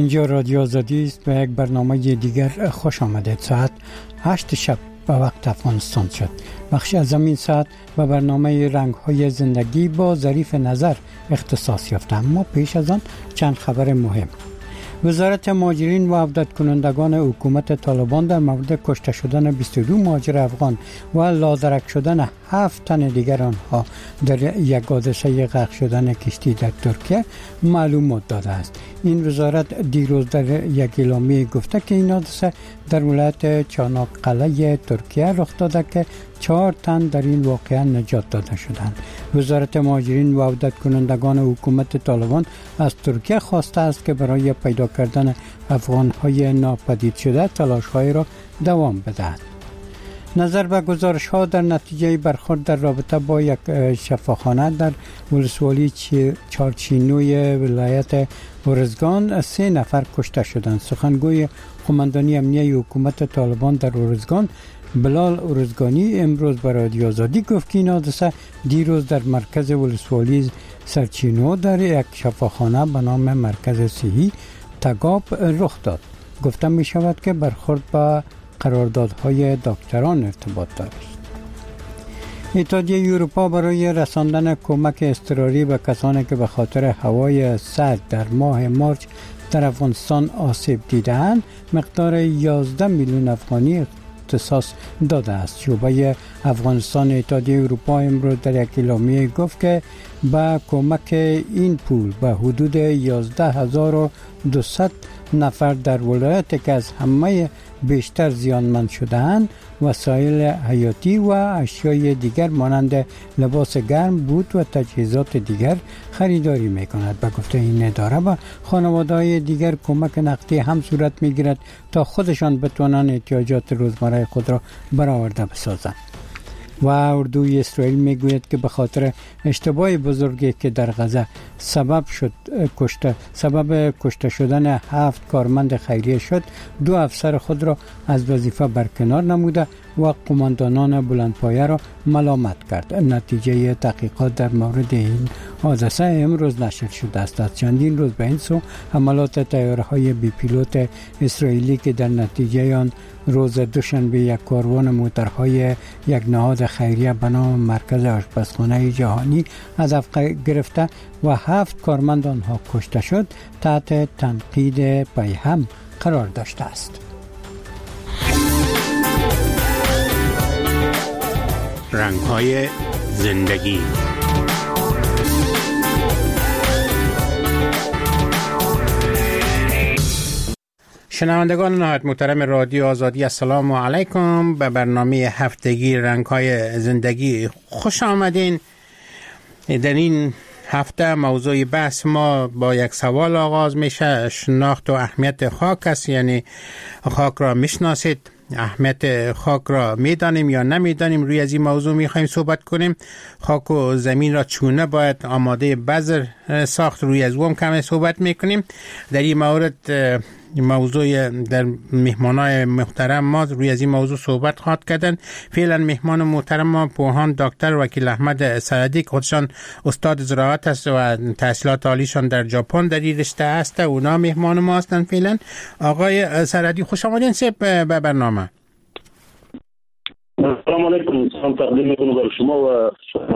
اینجا رادیو آزادی است و یک برنامه دیگر خوش آمدید. ساعت 8 شب به وقت افغانستان شد. بخش از این ساعت به برنامه رنگ‌های زندگی با ظریف نظر اختصاص یافته. اما پیش از آن چند خبر مهم. وزارت مهاجرین و عودت کنندگان حکومت طالبان در مورد کشته شدن 22 مهاجر افغان و لادرک شدن 7 تن دیگر آنها در یک حادثه غرق شدن کشتی در ترکیه معلومات داده است. این وزارت دیروز در یک اعلامیه گفته که این حادثه در ولایت چاناقله ترکیه رخ داده که 4 تن در این واقعه نجات داده شدند. وزارت مهاجرین و عودت کنندگان حکومت طالبان از ترکیه خواسته است که برای پیدا کردن افغان‌های ناپدید شده تلاش‌های را دوام بدهد. نظر به گزارش‌ها در نتیجه برخورد در رابطه با یک شفاخانه در ولسوالی چارچینوی ولایت ارزگان 3 نفر کشته شدند. سخنگوی قماندانی امنیه حکومت طالبان در ارزگان بلال ارزگانی امروز به رادیو آزادی گفت که این حادثه دیروز در مرکز ولسوالی سرچینو در یک شفاخانه به نام مرکز صحی تگاب رخ داد. گفته می شود که برخورد با قراردادهای دکتران ارتباط دارد. اتحادیه اروپا برای رساندن کمک اضطراری به کسانی که به خاطر هوای سرد در ماه مارچ در افغانستان آسیب دیده‌اند مقدار 11 میلیون افغانی اختصاص داده است. شعبه افغانستان اتحادیه اروپا امروز در یک اعلامیه گفت که با کمک این پول به حدود 11200 نفر در ولایتی که از همه بیشتر زیانمند شده‌اند وسایل حیاتی و اشیای دیگر مانند لباس گرم، بوت و تجهیزات دیگر خریداری می‌کند. به گفته این اداره به خانواده‌های دیگر کمک نقدی هم صورت می‌گیرد تا خودشان بتوانند احتیاجات روزمره خود را برآورده بسازند. و اردوی اسرائیل میگوید که به خاطر اشتباه بزرگی که در غزه سبب کشته شدن 7 کارمند خیریه شد، 2 افسر خود را از وظیفه برکنار نموده و قماندانان بلندپایه را ملامت کرد. نتیجه تحقیقات در مورد این حادثه امروز نشر شده است. از چندین روز به این سو حملات طیاره‌های بی پیلوت اسرائیلی که در نتیجه آن روز دوشنبه یک کاروان موترهای یک نهاد خیریه به نام مرکز آشپزخانه جهانی هدف گرفته و 7 کارمند آنها کشته شد تحت تنقید پیهم قرار داشته است. رنگ‌های زندگی. شنوندگان نهایت محترم رادیو آزادی، السلام علیکم. به برنامه هفتگی رنگ‌های زندگی خوش آمدین. در این هفته موضوع بحث ما با یک سوال آغاز میشه. شناخت و اهمیت خاک است، یعنی خاک را میشناسید؟ اهمیت خاک را میدانیم یا نمیدانیم؟ روی از این موضوع میخوایم صحبت کنیم. خاک و زمین را چونه باید آماده بذر ساخت، روی از اون کمی صحبت میکنیم. در این مورد موضوع در مهمانای محترم ما روی از این موضوع صحبت خواهد کردن. فعلا مهمان محترم ما پوهان دکتر وکیل احمد سرحدی که خودشان استاد زراعت است و تحصیلات عالیشان در ژاپن در این رشته است، اونا مهمان ما هستند. فعلا آقای سرحدی خوش آمدین به برنامه. سلام علیکم. سلام تقدیم میکنم بر شما و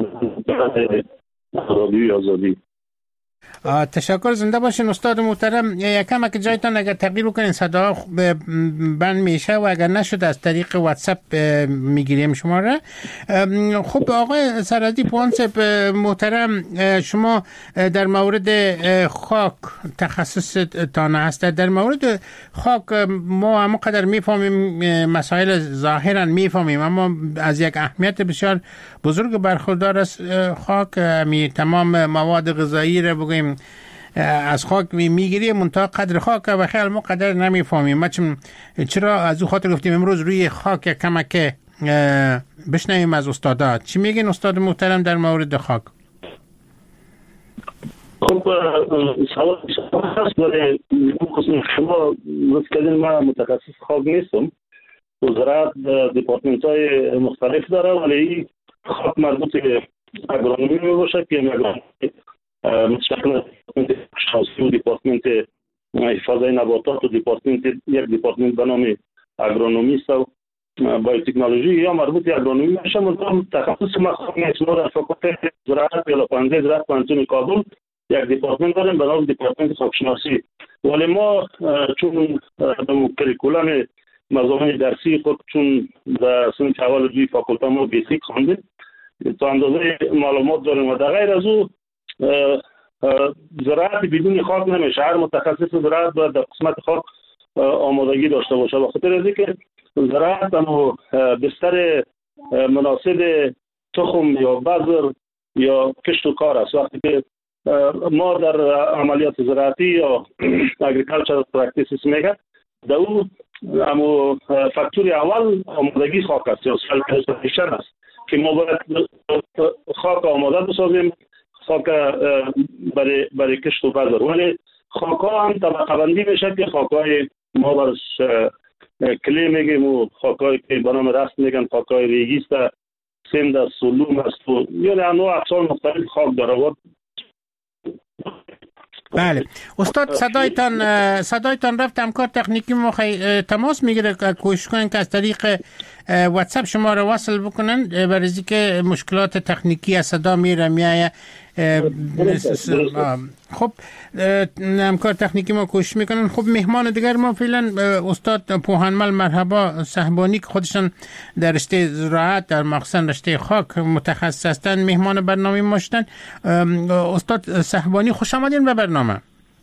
رادیوی آزادی. تشکر. زنده باشین استاد محترم. یکم که جایتان اگر تغییر کنین صدا بند میشه و اگر نشد از طریق واتساپ میگیریم شما را. خب آقای سرحدی، پوهان محترم، شما در مورد خاک تخصصتان هست. در مورد خاک ما هم قدر میفهمیم، مسائل ظاهرا میفهمیم، اما از یک اهمیت بسیار بزرگ برخوردار است خاک. تمام مواد غذایی را بگویم از خاک میگیریم، منتها قدر خاک و خیلی ما قدر نمیفهمیم. چرا از او خاطر گفتیم امروز روی خاک کمک بشنویم از استادا. چی میگین استاد محترم در مورد خاک؟ خب سوال هست برای شما گفت کردین. من متخصص خاک نیستم. وزارت دیپارتمنت های مختلف داره، ولی خاک مربوط به اگرونومی می باشه که مشکل شناسی و دیپارتمنت حفاظت نباتات و یک دیپارتمنت به نام اگرونومیست و بایوتکنولوژی یا مربوط به اگرونومی میشه. مثلا تخصص ما خود نیست. ما در فاکولته زراعت یا پانزه زراعت پانزون کابل یک دیپارتمنت داریم به نام دیپارتمنت خاکشناسی. ولی ما چون کریکولم مضامین درسی خود چون در صنف اول دوی فاکولته ما بیسیک خواندیم تا اندازه معلومات داریم و در غیر از او زراعت بدون خاک نمیشه. هر متخصص زراعت باید در قسمت خاک آمادگی داشته باشه. به خاطر اینکه زراعت اما بستر مناسب تخم یا بذر یا کشت و کار است. وقتی که ما در عملیات زراعتی یا اگریکالچر پرکتیسز میگه در او اما فاکتور اول آمادگی خاک است یا سلفیشن است که ما باید خاک آماده بسازیم، خاک برای کشت و بذر. ولی خاک ها هم طبقه بندی میشه که خاک های ما برش کلی میگیم و خاک های که به نام رست میگن خاک های ریگیست، سند است، سلوم است و یعنی انواع اقسام مختلف خاک داره. بله استاد صدایتان رفت. همکار تکنیکی ما تماس میگیره که کوشش کنن که از طریق واتساپ شما رو وصل بکنن برای اینکه مشکلات تکنیکی از صدا میره. خب همکار تکنیکی ما کوشش میکنن. خب مهمان دیگر ما فعلا استاد پوهنمل مرحبا صحبانی که خودشان در رشته زراعت در مخصوصا رشته خاک متخصص هستند مهمان برنامه ما شدن. استاد صحبانی خوش آمدین به برنامه.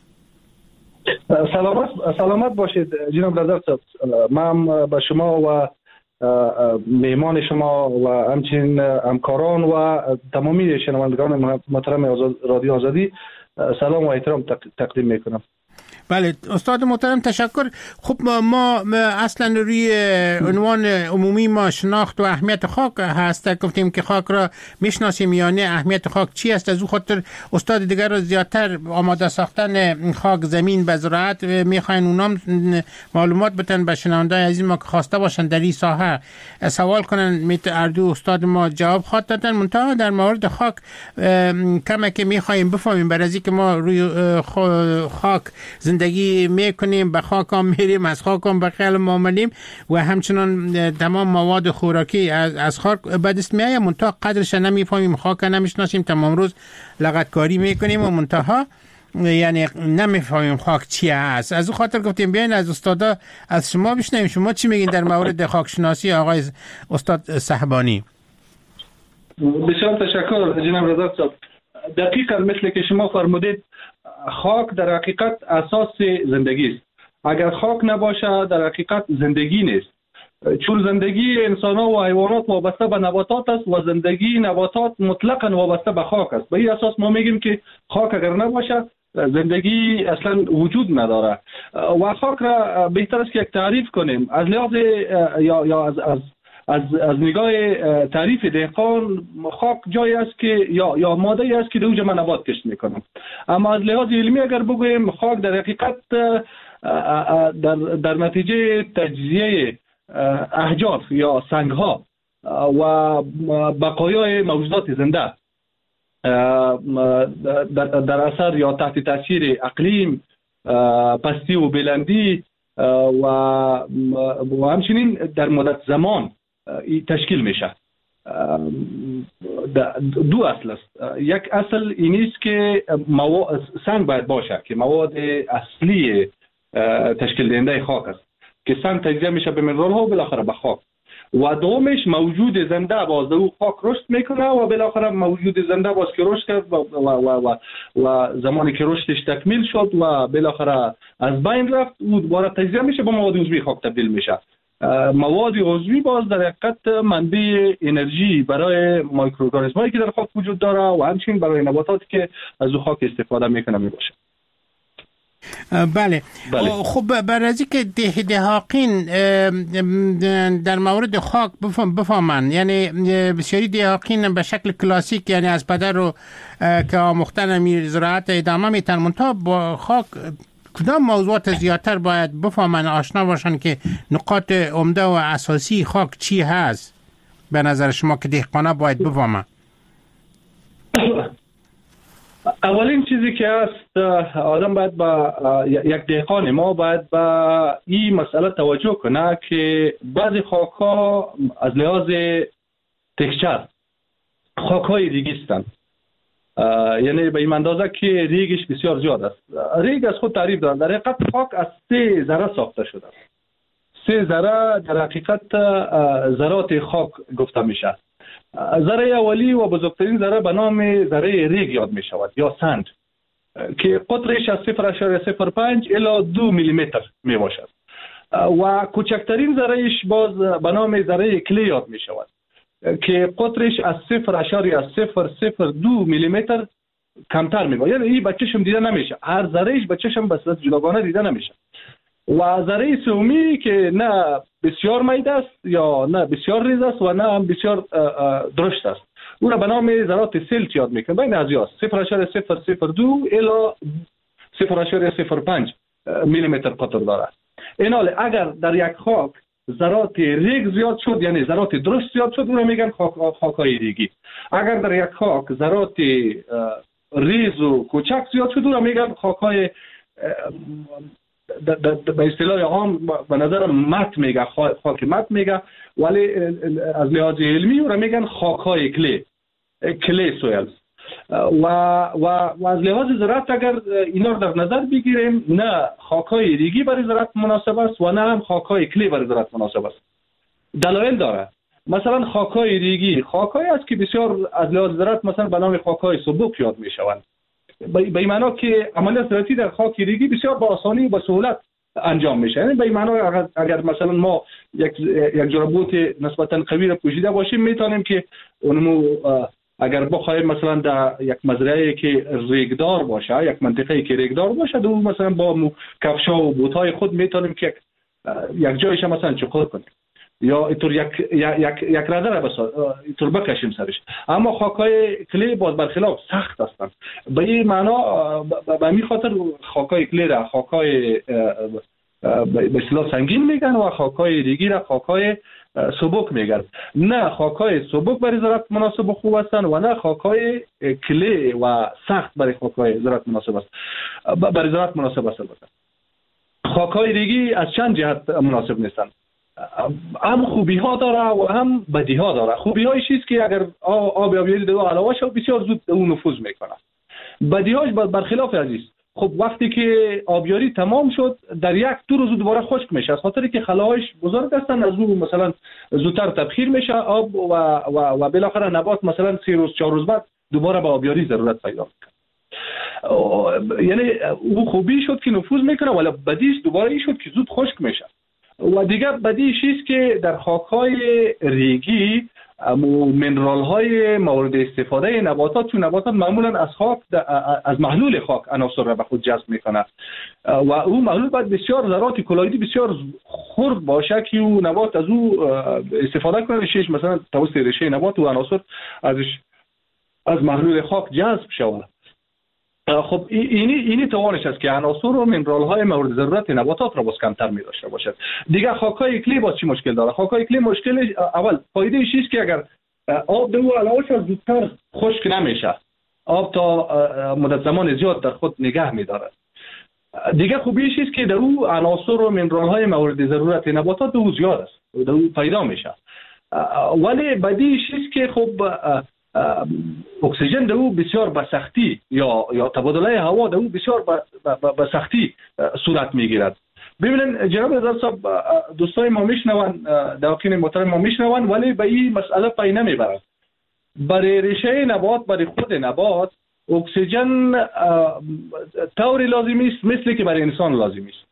سلامت باشید جناب رضا صاحب. من به شما و مهمان شما و همچنین همکاران و تمامی شنوندگان محترم رادیو آزادی سلام و احترام تقدیم میکنم. بله استاد محترم تشکر. خب ما اصلا روی عنوان عمومی ما شناخت و اهمیت خاک هست. گفتیم که خاک را میشناسیم یا نه، اهمیت خاک چی است. از او خاطر استاد دیگر را زیادتر آماده ساختن خاک زمین به زراعت میخواین اونام معلومات بدن به شنوندگان عزیز ما که خواسته باشن در این ساحه سوال کنن. اردو استاد ما جواب خواهد دادن. منتها در مورد خاک کمی که میخوایم بفهمیم برای اینکه ما روی خاک زندگی میکنیم، به خاک هم میریم، از خاک هم به خیال معاملیم و همچنان تمام مواد خوراکی از خاک به دست میایه. منتها قدرش نمیفهمیم، خاک نمیشناسیم، تمام روز لغتکاری میکنیم و منتها یعنی نمیفهمیم خاک چی است. از اون خاطر گفتیم بیاین از استادا از شما بشنویم شما چی میگین در مورد خاک شناسی آقای استاد صحبانی. بسیار تشکر جناب رضا صاحب. دقیقاً مثل که شما فرمودید خاک در حقیقت اساس زندگی است. اگر خاک نباشه در حقیقت زندگی نیست. چون زندگی انسان‌ها و حیوانات وابسته به نباتات است و زندگی نباتات مطلقاً وابسته به خاک است. به این اساس ما میگیم که خاک اگر نباشه زندگی اصلا وجود نداره. و خاک را بهتر است که یک تعریف کنیم از لحاظ یا از نگاه تعریف دهقان. خاک جایی است که یا ماده‌ای است که در اونجا نبات کشت میکنن. اما از لحاظ علمی اگر بگوییم خاک در حقیقت در نتیجه تجزیه احجار یا سنگ‌ها و بقایای موجودات زنده در اثر یا تحت تاثیر اقلیم، پستی و بلندی و همچنین در مدت زمان تشکیل میشه. دو اصل است. یک اصل این است که سنگ باید باشه که مواد اصلی تشکیل دهنده خاک است که سنگ تجزیه میشه به منرال ها و بالاخره به خاک. و دومش موجود زنده باز در او خاک رشد میکنه و بالاخره موجود زنده باز که رشد کرد و زمانی که رشدش تکمیل شد و بالاخره از بین رفت او دوباره تجزیه میشه به مواد عضوی خاک تبدیل میشه. مواد عضوی باز در حقیقت منبع انرژی برای مایکروارگانیسم‌هایی که در خاک وجود داره و همچنین برای نباتاتی که از او خاک استفاده میکنه میباشه. بله. خب برای از اینکه دهقین در مورد خاک بفهمن، یعنی بسیاری دهقین به شکل کلاسیک یعنی از پدر رو که آموختن زراعت ادامه میتن، منتها با خاک کدام موضوعات زیادتر باید بفهمن آشنا باشن که نقاط عمده و اساسی خاک چی هست به نظر شما که دهقانا باید بفهمن؟ اولین چیزی که هست است آدم باید با یک دهقان ما باید با این مسئله توجه کنه که بعضی خاک‌ها از لحاظ تکسچر خاک‌های ریگی هستند، یعنی به این اندازه که ریگش بسیار زیاد است. ریگ از خود تعریف دارد. در حقیقت خاک از 3 ذره ساخته شده است. 3 ذره در حقیقت ذرات خاک گفته میشه. ذره اولی و بزرگترین ذره به نام ذره ریگ یاد می شود یا سند که قطرش از 0.05 الی 2 میلیمتر می باشد و کوچکترین ذرهش باز به نام ذره کلی یاد می شود که قطرش از 0.002 میلیمتر کمتر می باشد. یعنی این به چشم دیده نمیشه، هر ذرهش به چشم به صورت جداگانه دیده نمیشه. و ذره سومی که نه بسیار میده است یا نه بسیار ریز است و نه هم بسیار درشت است، او را به نام ذرات سلت یاد میکنه. بین از یاست 0.002 الی 0.05 میلیمتر قطر داره. این حال اگر در یک خاک ذرات ریگ زیاد شد، یعنی ذرات درشت زیاد شد، او را میگن خاک‌های ریگی. اگر در یک خاک ذرات ریز و کوچک زیاد شد، او را میگن خاک‌های به اصطلاح عام به نظر مت میگه، خاک مت میگه، ولی از لحاظ علمی او را میگن خاک‌های کلی سویلز. و از لحاظ زراعت اگر اینا رو در نظر بگیریم، نه خاک‌های ریگی برای زراعت مناسب است و نه هم خاک‌های کلی برای زراعت مناسب است. دلایل داره. مثلا خاک‌های ریگی خاک‌هایی است که بسیار از لحاظ زراعت مثلا به نام خاک‌های سبک یاد میشوند، به این معنی که عملیات زراعتی در خاک ریگی بسیار با آسانی و با سهولت انجام میشه. یعنی به این معنی اگر مثلا ما یک جورا بوت نسبتا قوی را پوشیده باشیم، میتونیم که اونمو اگر بخوایم مثلا در یک مزرعه که ریگدار باشه، یک منطقه‌ای که ریگدار باشه، دو مثلا با کفشا و بوت‌های خود میتونیم که یک جایش مثلا چقدر کنیم یا اینطور یک رده را اینطور بکشیم سرش. اما خاک‌های کلی باز برخلاف سخت هستند. به این معنا به همین خاطر خاک‌های کلی را خاک‌های به اصطلاح سنگین میگن و خاک‌های ریگی را خاک‌های سبک میگن. نه خاک‌های سبک برای زراعت مناسب و خوب هستند و نه خاک‌های کلی و سخت برای خاک‌های زراعت مناسب است. برای زراعت مناسب است. خاک‌های ریگی از چند جهت مناسب نیستند. هم خوبی ها داره و هم بدی ها داره. خوبی هایش چیست که اگر آب آبیاری در علاوه شد بسیار زود اون نفوذ میکنه. بدی هاش برخلاف عزیز. خب وقتی که آبیاری تمام شد در 1-2 روز دوباره خشک میشه، از خاطری که خلاهاش بزرگ هستن، از اون مثلا زودتر تبخیر میشه آب و بالاخره نبات مثلا 3 روز 4 روز بعد دوباره به آبیاری ضرورت پیدا میکنه. یعنی او خوبی شد که نفوذ میکنه، ولی بدیش دوباره این شد که زود خشک میشه. و دیگر بدی چیست که در خاک‌های ریگی منرال‌های مورد استفاده نباتات، چون نباتات معمولا از خاک از محلول خاک عناصر را به خود جذب میکنه و او محلول باید بسیار ذرات کلویدی بسیار خرد باشه که او نبات از او استفاده کنه، ریشه‌اش مثلا توسط ریشه نبات و عناصر از محلول خاک جذب شود. خب اینی توانش است که عناصر و منرال های مورد ضرورت نباتات را باز کمتر می داشته باشد. دیگه خاک‌های کلی باز چی مشکل داره؟ خاک‌های کلی مشکل اول فایده ایش که اگر آب دو علاوه شد زودتر خشک نمیشه، آب تا مدت زمان زیاد در خود نگه می داره. دیگه خوبیش است که در او عناصر و منرال های مورد ضرورت نباتات او زیاد است، در او پیدا میشه. ولی بدیش است که خب اکسیژن در او بسیار به سختی یا تبادله هوا در او بسیار به سختی صورت میگیرد. ببینن جناب نظر صاحب، دوستای ما میشنون، دواقین محترم ما میشنون، ولی به این مسئله پی نمیبرند. برای ریشه نبات، برای خود نبات اکسیژن طوری لازمی است مثل که برای انسان لازمی است.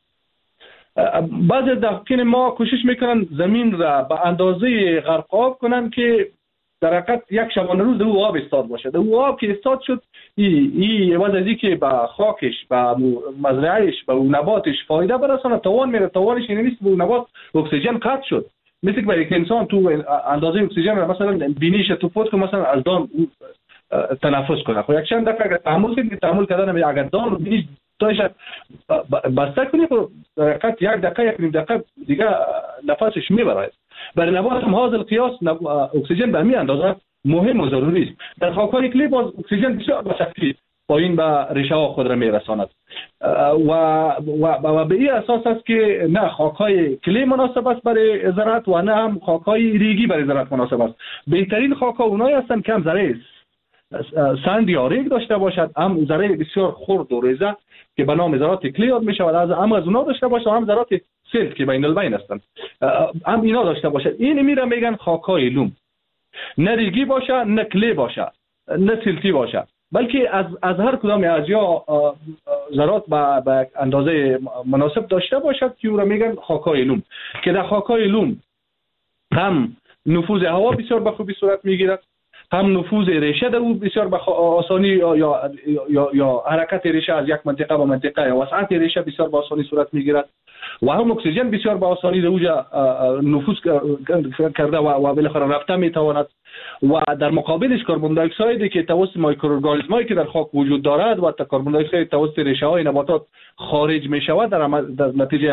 بعضی دواقین ما کوشش میکنن زمین را به اندازه غرقاب کنن که در حقیقت یک شبانه روز او آب استاد باشه. او آب که استاد شد این عوض از که به خاکش، به مزرعهش، به نباتش فایده برسانه، توان میره. توانش این نیست به نبات اکسیژن قطع شد. مثل که برای انسان تو اندازه اکسیژن را مثلا بینیش تو پوست مثلا از دام تنفس کنه. خب یک چند دقیقه اگر تحمل کردن اگر دام بینیش تایش بسته کنی، خب در حقیقت 1 دقیقه 1 نیم دقیقه دیگه نفسش میبره. برای نبات هم حاصل قیاس اکسیژن به همین اندازه مهم و ضروری است. در خاک‌های کلی باز اکسیژن بسیار به سختی پایین به ریشه ها خود را میرساند و به این اساس است که نه خاک‌های کلی مناسب است برای زراعت و نه هم خاک‌های ریگی برای زراعت مناسب است. بهترین خاک‌ها اونایی هستند که هم ذره سند یا ریگ داشته باشد، هم ذره بسیار خرد و ریزه که به نام ذرات کلی یاد می شود، هم از اونا داشته باشد، هم ذرات سلت که بین البین هستند هم اینا داشته باشد. این میره میگن خاک‌های لوم، نه ریگی باشه، نه کلی باشه، نه سلتی باشه، بلکه از هر کدام از یا ذرات به اندازه مناسب داشته باشد که او را میگن خاک‌های لوم. که در خاک‌های لوم هم نفوذ هوا بسیار به خوبی صورت میگیرد، هم نفوذ ریشه در او بسیار به آسانی یا حرکت ریشه از یک منطقه به منطقه یا وسعت ریشه بسیار به آسانی صورت میگیرد و هم اکسیژن بسیار به آسانی در اوجا نفوذ کرده و بالاخره رفته میتواند. و در مقابلش کربن دی اکساید که توسط مایکروارگانیسمایی که در خاک وجود دارد و کربن دی اکساید توسط ریشه های نباتات خارج می شود در نتیجه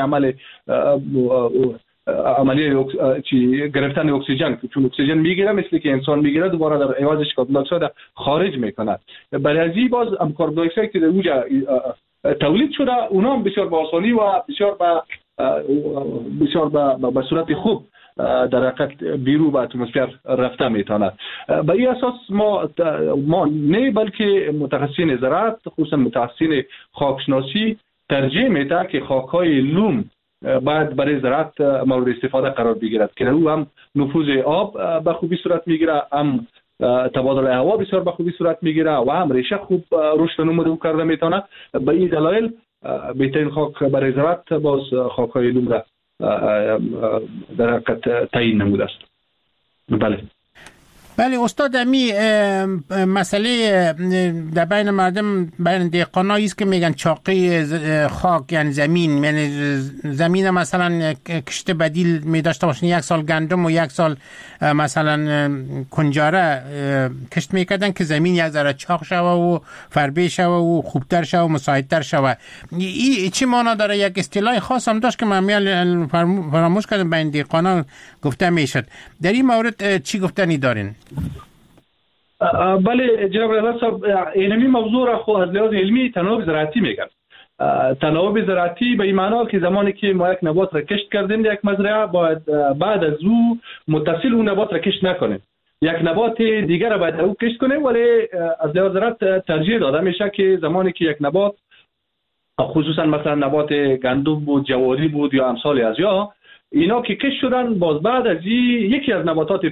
عملیه گرفتن اکسیژن، چون اکسیژن میگیره مثل که انسان میگیره دوباره در عوضش کربن دی اکساید خارج میکنه. برای ازی باز کربن دی اکساید که در اوجا تولید شده اونا هم بسیار با آسانی و بسیار به صورت خوب در حقیقت بیرون به اتمسفر رفته میتواند. به این اساس ما نه بلکه متخصصین زراعت خصوصا متخصصین خاکشناسی ترجیح میده که خاک‌های لوم باید برای زراعت مورد استفاده قرار بگیرد که او هم نفوذ آب به خوبی صورت میگیره، هم تبادل هوا بسیار به خوبی صورت میگیره و هم ریشه خوب رشد و نمو کرده میتونه. به این دلایل بهترین خاک برای زراعت باز خاک‌های لوم را در حقیقت تعیین نموده است. بله استاد، امی مسئله در بین مردم بین دهقانایی است که میگن چاقی خاک یعنی زمین، یعنی زمین مثلا کشت بدیل می داشته باشن، یک سال گندم و یک سال مثلا کنجاره کشت میکردن که زمین یک ذره چاق شوه و فربه شوه و خوبتر شوه و مساعدتر شوه. این چی معنا داره؟ یک اصطلاح خاص هم داشت که من فراموش کردم بین دهقانان گفته میشد. در این مورد چی گفتنی دارین؟ بله جناب رضا صاحب، اینمی موضوع را خو از لحاظ علمی تناوب زراعتی میگن. تناوب زراعتی به این معنی که زمانی که ما یک نبات را کشت کردیم در یک مزرعه باید بعد از او متصل اون نبات را کشت نکنیم، یک نبات دیگر را باید او کشت کنیم. ولی از لحاظ زراعت ترجیح داده میشه که زمانی که یک نبات خصوصا مثلا نبات گندم بود، جواری بود یا امثال از یا اینا که کشت شدن، باز بعد از یکی از نباتات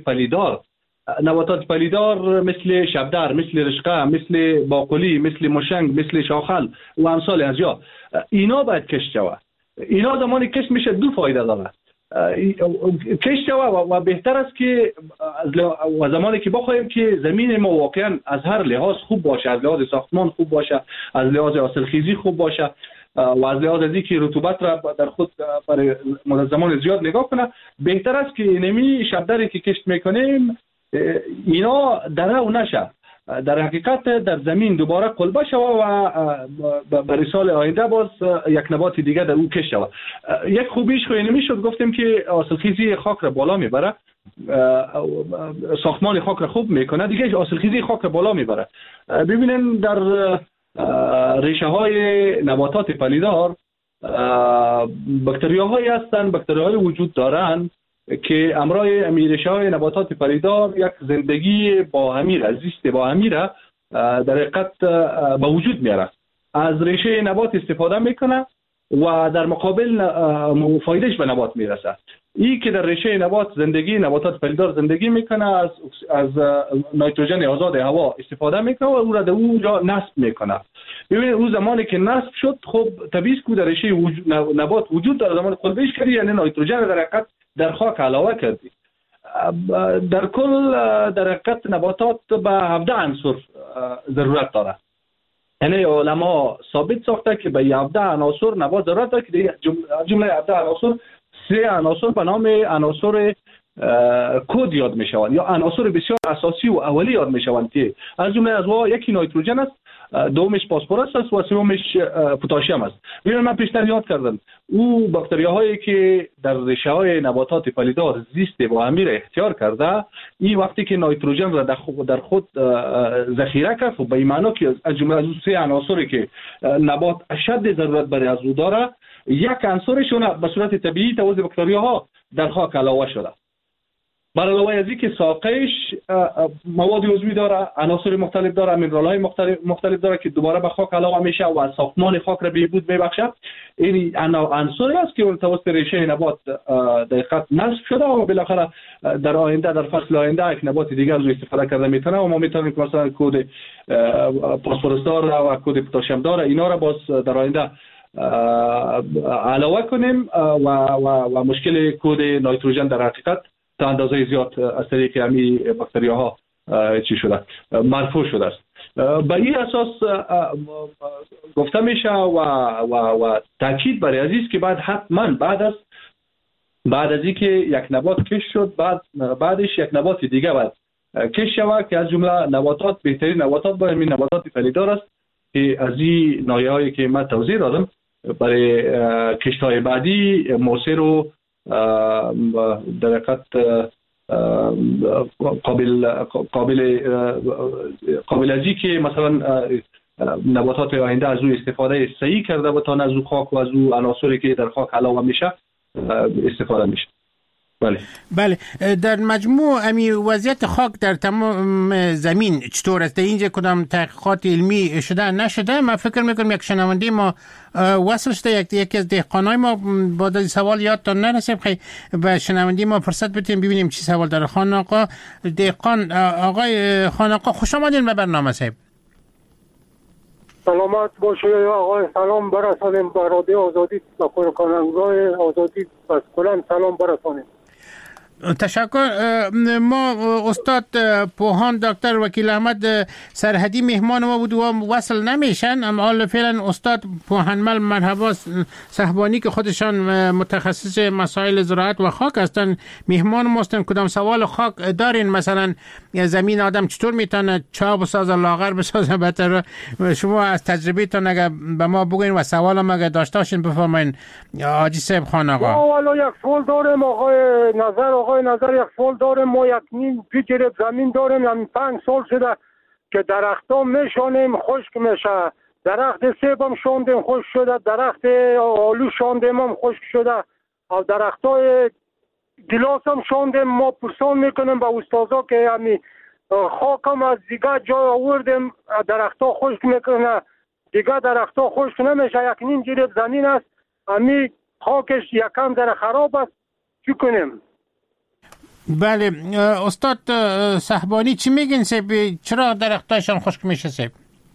پلیدار مثل شبدر، مثل رشقه، مثل باقلی، مثل مشنگ، مثل شاخل و امثال از یا اینا باید کشت شود. اینا زمانی کشت میشه دو فایده داره. کشت شود و بهتر است که و زمانی که بخوایم که زمین ما واقعا از هر لحاظ خوب باشه، از لحاظ ساختمان خوب باشه، از لحاظ حاصلخیزی خوب باشه و از لحاظ از اینکه رطوبت را در خود برای مدت زمان زیاد نگاه کنه، بهتر است که نمی شبدری که کشت میکنیم اینا دره و نشه، در حقیقت در زمین دوباره قلبه شوه و برای سال آینده باز یک نبات دیگه در اون کشت شوه. یک خوبیش خو اینمی شد گفتیم که حاصلخیزی خاک را بالا میبره، ساختمان خاک را خوب میکنه، دیگه حاصلخیزی خاک را بالا میبره. ببینین در ریشه های نباتات پلیدار باکتریاهایی هستند، باکتریاهای وجود دارند که امرای ریشه های نباتات پلیدار یک زندگی با همیر، زیست با همیر در حقیقت به وجود میاره. از ریشه نبات استفاده میکنه و در مقابل فایدهش به نبات میرسه. این که در ریشه نبات زندگی نباتات پلیدار زندگی میکنه، از نیتروژن آزاد هوا استفاده میکنه و او را در اونجا نصب میکنه. ببینید اون زمانی که نصب شد، خب طبیعی است که در ریشه نبات وجود داره، زمانی قلبش کردی یعنی نیتروژن در حقیقت در خاک علاوه کردی. در کل در حقیقت نباتات به 17 عنصر ضرورت داره. یعنی علما ثابت ساخته که به 17 عناصر نبات ضرورت داره که جمله 17 عناصر 3 عناصر به نام عناصر کد یاد میشوند یا عناصر بسیار اساسی و اولی یاد میشوند که از جمله از یکی نایتروژن است، دومش فسفرس است و سومش پتاسیم است. ببینید من پیشتر یاد کردم او باکتریاهایی که در ریشه های نباتات پلیدار زیست با امیر اختیار کرده، این وقتی که نایتروژن را در خود ذخیره کرد و به این معنی که از جمله از سه عناصری که نبات اشد ضرورت برای از او داره، یک عنصرشون به صورت طبیعی توسط باکتریاها در خاک علاوه شده. بر علاوه از اینکه ساقهش مواد عضوی داره، عناصر مختلف داره، مینرال‌های مختلف داره که دوباره به خاک علاوه میشه و ساختمان خاک را بهبود میبخشه. این عناصری است که توسط ریشه نبات دقیقاً نصب شده و بالاخره در آینده، در فصل آینده یک نبات دیگر از استفاده کرده میتونه و ما میتونیم که مثلا کد فسفرس داره و کد پتاسیم داره، اینا را باز در آینده علاوه کنیم و مشکل کد نایتروژن در حقیقت تا اندازه زیاد از طریق همین باکتریاها چی شده مرفوع شده است. به این اساس گفته میشه و تاکید بر این است که بعد حتما بعد از اینکه یک نبات کشت شد، بعدش یک نبات دیگه باید کشت شود که از جمله نباتات بهترین نباتات با همین نباتات پلیدار است که از این نایه‌هایی که من توضیح دادم برای کشت‌های بعدی موثر و در حقیقت قابل ازی که مثلا نباتات آینده از او استفاده صحیح کرده و تا از او خاک و از او عناصری که در خاک علاوه میشه استفاده میشه. بله، در مجموع امی وضعیت خاک در تمام زمین چطور است؟ اینجا کدام تحقیقات علمی شده نشده؟ من فکر میکنم یک شنونده ما وصل شده، یکی از دهقانای ما با سوال یادتان نرسید، خیلی به شنونده ما فرصت بدیم ببینیم چی سوال داره. خان آقا دهقان، آقای خان آقا خوش آمدین به برنامه صاحب. سلامت باشید آقای، سلام برسانیم به رادیو آزادی و کنندگان آزادی و کلا سلام برسانیم. تشکر. ما استاد پوهان دکتر وکیل احمد سرحدی مهمان ما بود و وصل نمیشن، اما حال فعلا استاد پوهنمل مرحبا صحبانی که خودشان متخصص مسائل زراعت و خاک هستن مهمان ما هستن. کدام سوال خاک دارین؟ مثلا زمین آدم چطور میتونه چاب بسازه، لاغر بسازه بهتر؟ شما از تجربهتون اگه به ما بگین و سوال هم اگه داشته باشین بفرمایین. حاجی صاحب خان آقا. والا یک سوال دارم آقای نظر یک سوال دارم. ما یک نیم پیچ زمین داریم، همین 5 سال شده که درختان میشانیم خشک میشه، درخت سیب هم شاندیم خشک شده، درخت آلو شاندیم هم خشک شده، و درختای گلاس هم شاندیم. ما پرسان میکنیم به استادا که همین خاک هم از دیگه جای آوردیم درختها خشک میکنه، دیگه درختها خشک نمیشه، یک نیم جریب زمین است، همین خاکش یکم در خراب است، چی کنیم؟ بله استاد صحبانی چی میگین سیب؟ چرا درختاشان خشک میشه سیب؟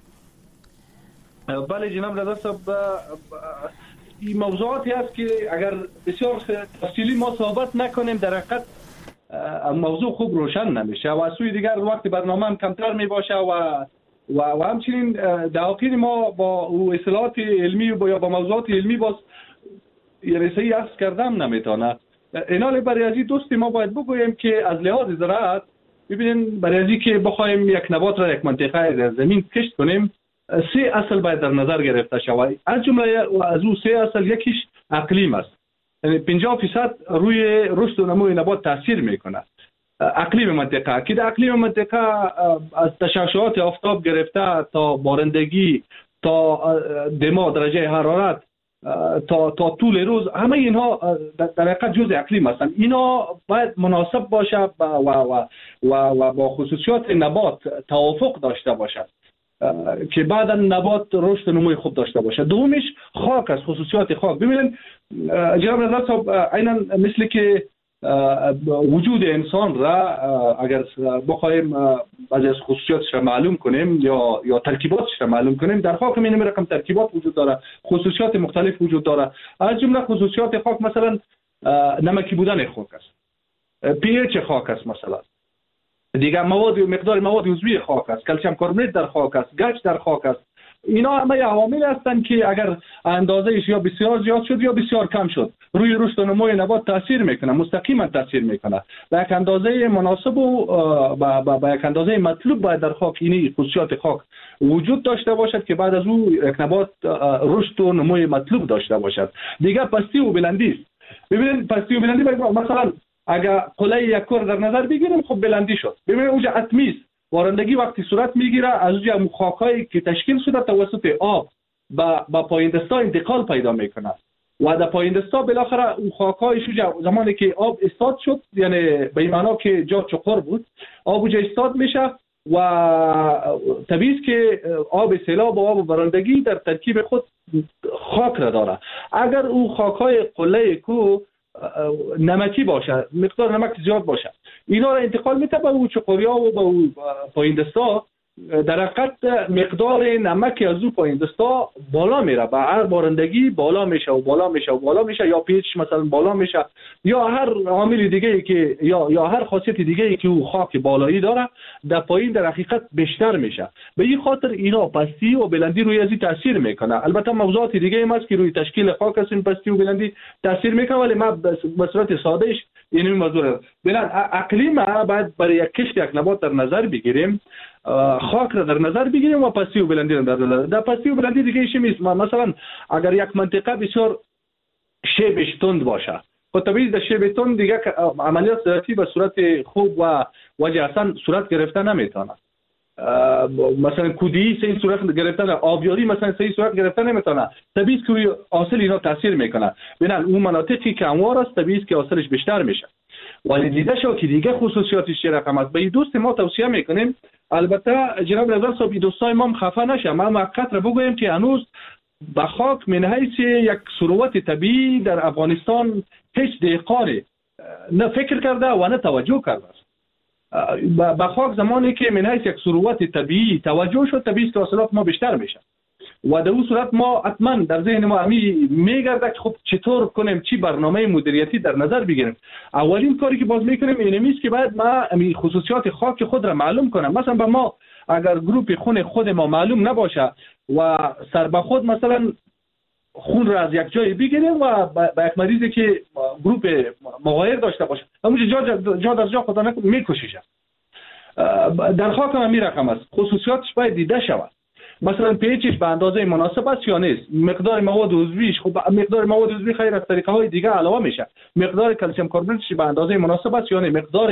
بله جناب رضا صاحب، این موضوعاتی است که اگر بسیار تفصیلی ما صحبت نکنیم در حقیقت موضوع خوب روشن نمیشه و از سوی دیگر وقت برنامه هم کمتر میباشه و همچنین دقایق ما با اصطلاحات علمی و یا با موضوعات علمی باز رسایی عرض کردم نمیتونه. اینال برای ازی دوستی ما باید بگوییم که از لحاظ زراعت ببینیم برای ازی که بخوایم یک نبات را یک منطقه در زمین کشت کنیم 3 اصل باید در نظر گرفته شود. از جمله از او 3 اصل یکیش اقلیم است، یعنی 50% روی رشد و نمو نبات تاثیر میکنه. اقلیم منطقه که در اقلیم منطقه از تشعشعات آفتاب گرفته تا بارندگی تا دما درجه حرارت تا طول روز، همه اینها در حقیقت جزء اقلیم هستند. اینا باید مناسب باشه و با خصوصیات نبات توافق داشته باشد که بعدا نبات رشد و نموی خوب داشته باشه. دومش خاک است، خصوصیات خاک. ببینید جناب رضا صاحب، عیناً مثل که وجود انسان را اگر بخوایم بعضی از خصوصیاتش را معلوم کنیم یا ترکیباتش را معلوم کنیم، در خاک همین رقم ترکیبات وجود داره، خصوصیات مختلف وجود داره. از جمله خصوصیات خاک مثلا نمکی بودن خاک است، پی اچ خاک است، مثلا دیگه مقدار مواد عضوی خاک است، کلسیم کربونات در خاک است، گچ در خاک است، اینا همه عوامل هستند که اگر اندازهش یا بسیار زیاد شد یا بسیار کم شد روی رشد و نموی نبات تاثیر میکنه، مستقیما تاثیر میکنه. به یک اندازه مناسب و به یک اندازه مطلوب باید در خاک اینی خصوصیات خاک وجود داشته باشد که بعد از او یک نبات رشد و نموی مطلوب داشته باشد. دیگه پستی و بلندی است. ببینید پستی و بلندی مثلا اگر قله یک کور در نظر بگیریم، خب بلندی شد. ببینید اونجا اتمیز وارندگی وقتی صورت میگیره، از اونجا خاکایی که تشکیل شده توسط آب با پایندستا انتقال پیدا میکنه و در پایندستا بالاخره اون خاکایش زمانی که آب استاد شد، یعنی به این معنا که جا چقر بود، آب اونجا استاد میشه و طبیعی که آب سیلاب و آب بارندگی در ترکیب خود خاک را داره. اگر او خاکای قله کو نمکی باشه، مقدار نمک زیاد باشه، اینا را انتقال میده به او چقریا و به او پایندستا. در حقیقت مقدار نمک از او پایندستا بالا میره، با هر بارندگی بالا میشه و بالا میشه و بالا میشه، یا پیچ مثلا بالا میشه، یا هر عامل دیگه که یا هر خاصیت دیگه که او خاک بالایی داره در پایین در حقیقت بیشتر میشه. به این خاطر اینا پستی و بلندی روی ازی تاثیر میکنه. البته موضوعات دیگه هم هست که روی تشکیل خاک هستن پستی و بلندی تاثیر میکنه، ولی ما به صورت سادهش این موضوع بلند اقلیم باید برای یک کشت یک نبات در نظر بگیریم، خاک را در نظر بگیریم و پستی و بلندی را در نظر. در پستی و بلندی دیگه چی میست؟ مثلا اگر یک منطقه بسیار شیبش تند باشه، خب طبیعی در شیب تند دیگه عملیات زراعتی به صورت خوب و وجه اصلا صورت گرفته نمیتونه. مثلا کودی صحیح صورت گرفتن، آبیاری مثلا صحیح صورت گرفتن نمیتونه. طبیعی که روی حاصل اینا تاثیر میکنه. ببین اون مناطقی که هموار است طبیعی که حاصلش بیشتر میشه. ولی دیده شو که دیگه خصوصیاتش چه رقم است. به دوست ما توصیه میکنیم، البته جناب رضا صاحب دوستای ما خفه نشه، ما موقت را بگویم که هنوز به خاک من حیث یک ثروت طبیعی در افغانستان هیچ دهقانی نه فکر کرده و نه توجه کرده است. به خاک زمانی که من حیث یک ثروت طبیعی توجه شد، طبیعی که حاصلات ما بیشتر میشه و در اون صورت ما حتما در ذهن ما میگرده که خب چطور کنیم، چی برنامه مدیریتی در نظر بگیریم. اولین کاری که باز میکنیم اینه که باید ما خصوصیات خاک خود را معلوم کنم. مثلا به ما اگر گروپ خون خود ما معلوم نباشه و سر به خود مثلا خون را از یک جای بگیریم و با یک مریضی که گروپ مغایر داشته باشه همونجا جا در جا خدا نکنه میکشیشه. در خاک هم همین رقم است، خصوصیاتش باید دیده شود. مثلا پیچش به اندازه مناسب است یا نیست، مقدار مواد عضویش، خب مقدار مواد عضوی خیر از طریقه های دیگه علاوه میشه، مقدار کلسیم کربوناتش به اندازه مناسب است یا نه، مقدار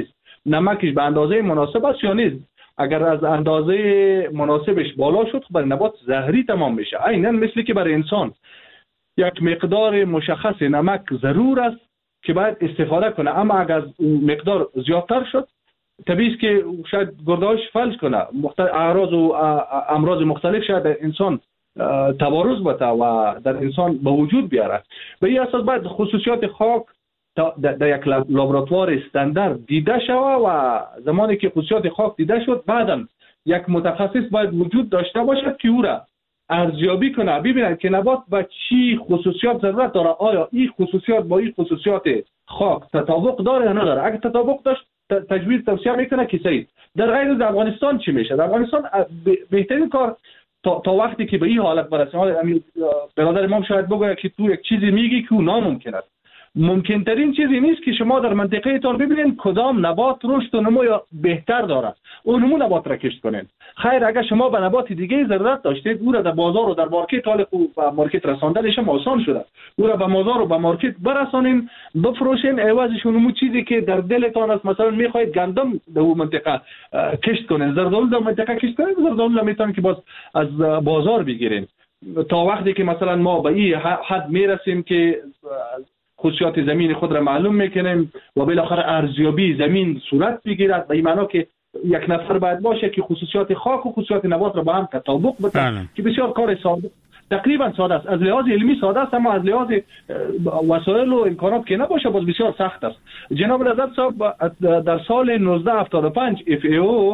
نمکش به اندازه مناسب است یا نیست. اگر از اندازه مناسبش بالا شد برای نبات زهری تمام میشه. عیناً مثل که برای انسان یک مقدار مشخص نمک ضرور است که باید استفاده کنه، اما اگر از مقدار زیادتر شد طبیعی است که شاید گرده‌اش فلج کنه، اعراض و امراض مختلف شاید در انسان تبارز بده و در انسان به وجود بیاره. به این اساس باید خصوصیات خاک در یک لابراتوار استاندارد دیده شود و زمانی که خصوصیات خاک دیده شد بعداً یک متخصص باید وجود داشته باشد که او را ارزیابی کنه، ببیند که نبات با چی خصوصیات ضرورت داره، آیا این خصوصیات با این خصوصیات خاک تطابق داره یا نداره. اگه تطابق داشت تجویز توصیه میکنه که صحیح. در غیر از افغانستان چی میشه؟ در افغانستان بهترین کار تا وقتی که به این حالت برسه، برادر امام شاید بگه که تو یک چیزی میگی که ناممکن است. ممکن ترین چیزی نیست که شما در منطقه تان ببینید کدام نبات رشد و نمو بهتر داره، اون نمو نبات را کشت کنید. خیر اگر شما به نبات دیگه ضرورت داشتید، او را در بازار و در مارکت حال خوب به مارکت رساندنش هم آسان شده، او را به بازار و به مارکت برسانین، بفروشین، عوضش اون چیزی که در دلتان است، مثلا میخواهید گندم در اون منطقه کشت کنید، زردآلو در منطقه کشت کنید، زردآلو میتونید که باز از بازار بگیرین. تا وقتی که مثلا ما به این حد میرسیم که خصوصیات زمین خود را معلوم میکنیم و بالاخره ارزیابی زمین صورت بگیرد، به این معنا که یک نفر باید باشه که خصوصیات خاک و خصوصیات نبات را با هم تطابق بده که بسیار کار ساده، تقریبا ساده است. از لحاظ علمی ساده است، اما از لحاظ وسایل و امکانات که نباشه باز بسیار سخت است. جناب رضا صاحب در سال 1975 FAO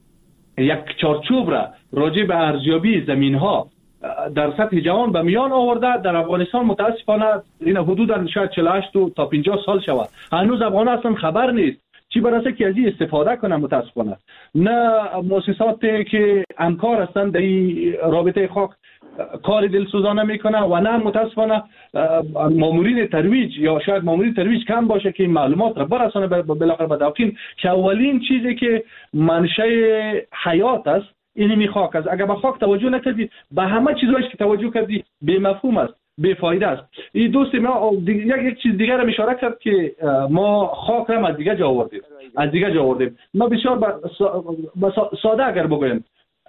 یک چارچوب را راجع به ارزیابی زمین ها در سطح جهان به میان آورده. در افغانستان متاسفانه این حدودا شاید 48 تا 50 سال شود هنوز افغان اصلا خبر نیست چی برسه که از این استفاده کنه. متاسفانه نه مؤسساتی که همکار هستند در این رابطه خاک کار دلسوزانه میکنه و نه متاسفانه مامورین ترویج یا شاید مامورین ترویج کم باشه که این معلومات را برسانه بالاخره به داخل که اولین چیزی که منشأ حیات است این خاک است. اگر به خاک توجه نکردی به همه چیزایش که توجه کردی بی مفهوم است، بی فایده است. این دوست ما یک چیز دیگر را اشاره کرد که ما خاک را از دیگه جا آوردیم. ما بسیار ساده اگر بگویم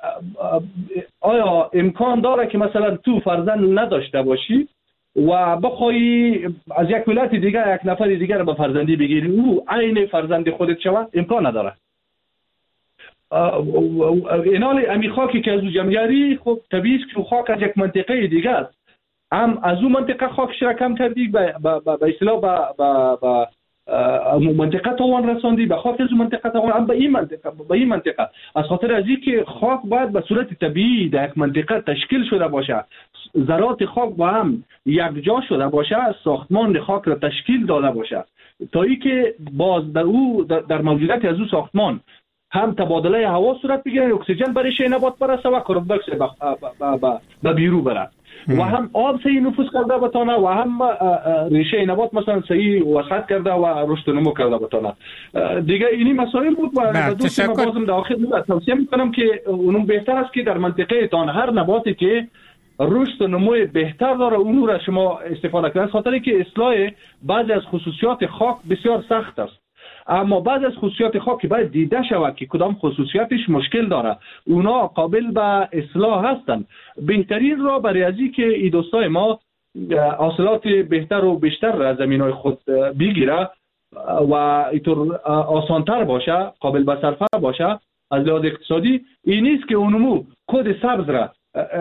آیا امکان داره که مثلا تو فرزند نداشته باشی و بخوای از یک ولایت دیگه یک نفر دیگه را به فرزندی بگیری او عین فرزند خودت شود؟ امکان نداره. اینال امی خاکی که از او جمعیاری خب طبیعی است که خاک از یک منطقه دیگه است. هم از اون منطقه خاکش را کم کردی به اصطلاح به منطقه توان رساندی، به خاک از منطقه توان هم به این منطقه از خاطر از اینکه خاک باید به صورت طبیعی در یک منطقه تشکیل شده باشه، ذرات خاک با هم یک جا شده باشه، ساختمان خاک را تشکیل داده باشه تا اینکه باز در موجودیت از او ساختمان هم تبادله هوا صورت بگیره، اکسیژن برای نبات برسه و کاربن دی اکساید به بیرون بره و هم آب صحیح نفوذ کرده بتانه و هم ریشه نبات مثلا صحیح وسعت کرده و رشد و نمو کرده بتانه. دیگه اینی مسائل بود و دوست ما بازم در آخر توصیه میکنم که اونم بهتر است که در منطقه تان هر نباتی که رشد و نمو بهتر داره اون را شما استفاده کنید، خاطری که اصلاح بعضی از خصوصیات خاک بسیار سخت است، اما بعض از خصوصیات خاک باید دیده شود که کدام خصوصیاتش مشکل داره، اونا قابل به اصلاح هستند. بهترین را برای ازی که این دوستای ما حاصلات بهتر و بیشتر از زمینای خود بگیره و اینطور آسانتر باشه، قابل به صرفه باشه از لحاظ اقتصادی، این نیست که اونمو کد سبز را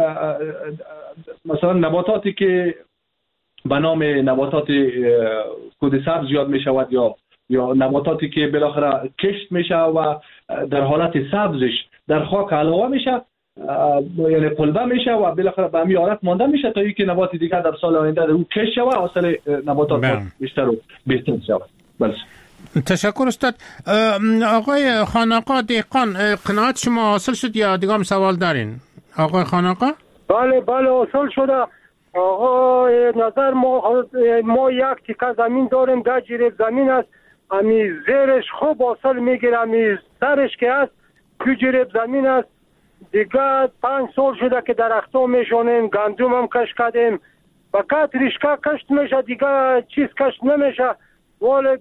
مثلا نباتاتی که به نام نباتات کد سبز یاد می شود یا نباتاتی که بالاخره کشت میشه و در حالت سبزش در خاک علاوه میشه، یعنی قلبه میشه و بالاخره به همین حالت مانده میشه تا اینکه نبات دیگر در سال آینده در او کشت شود و حاصل نباتات بیشتر و بهتر شود. بله تشکر استاد. آقای خانقا دهقان، قناعت شما حاصل شد یا دیگه هم سوال دارین؟ آقای خانقا؟ بله حاصل شده. آقا نظر ما یک تیکه زمین داریم، ده جریب زمین است، امی زیرش خوب حاصل میگیره، امی سرش که است 2 جریب زمین است. دیگه 5 سال شده که درختو میشونیم، گندم هم کش کردیم، فقط ریشکه کشت میشه، دیگه چیز کشت نمیشه. ولی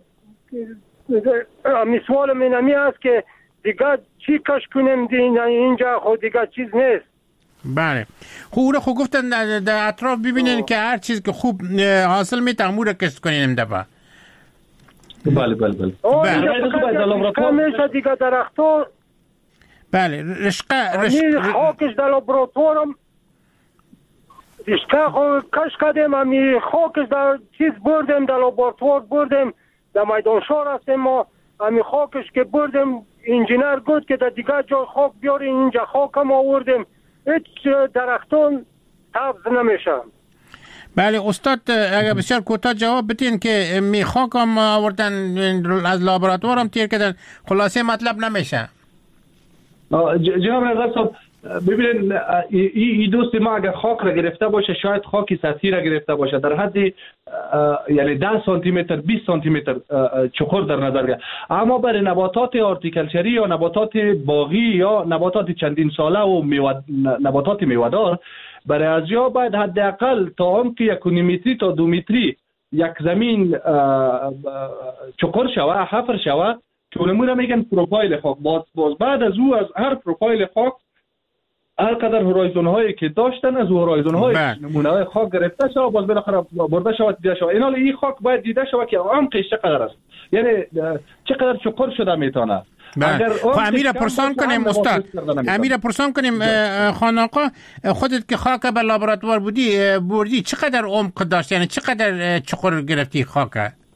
امی سوال من امی است که دیگه چی کشت کنیم اینجا، خود دیگه چیز نیست. بله خوب گفتن در اطراف ببینین که هر چیز که خوب حاصل میته امور کشت کنین امدفعه. بله رشقه میشه دیگه درختو. بله رشقه خاکش در لابراتوارم رشقه کش کردیم، امی خاکش در چیز بردیم، در لابراتوار بردیم، در میدان شهر هستیم ما، امی خاکش که بردیم انجینر گفت که در دیگه جای خاک بیاریم، اینجا خاک هم آوردیم، هیچ درختان حفظ نمیشه. بله استاد اگر بسیار کوتاه جواب بدین که می خاک هم آوردن از لابراتوار هم تیر کردن، خلاصه مطلب نمیشه. جناب رضا صاحب ببینید این دوست ما اگر خاک را گرفته باشه، شاید خاکی سطحی را گرفته باشه در حد یعنی 10 سانتی متر 20 سانتی متر چقر در نظر گرفت، اما برای نباتات هورتیکلچری یا نباتات باغی یا نباتات چندین ساله و نباتات میوه‌دار برای ازیا باید حداقل تا عمق 1.5 متری تا 2 متری یک زمین چقر شوه، حفر شوه که اونمون میگن پروفایل خاک. باز بعد از او از هر پروفایل خاک هر قدر هورایزون هایی که داشتن از هورایزون های نمونه های خاک گرفته شود، باز بالاخره برده شود دیده شود. اینال این خاک باید دیده شود که عمقش چقدر است، یعنی چقدر چقر شده میتونه. امیر پرسان کنیم استاد، امیر پرسان کنیم خانقا، خودت که خاک به لابراتوار بردی چقدر عمق داشت، یعنی چقدر چقر گرفتی خاک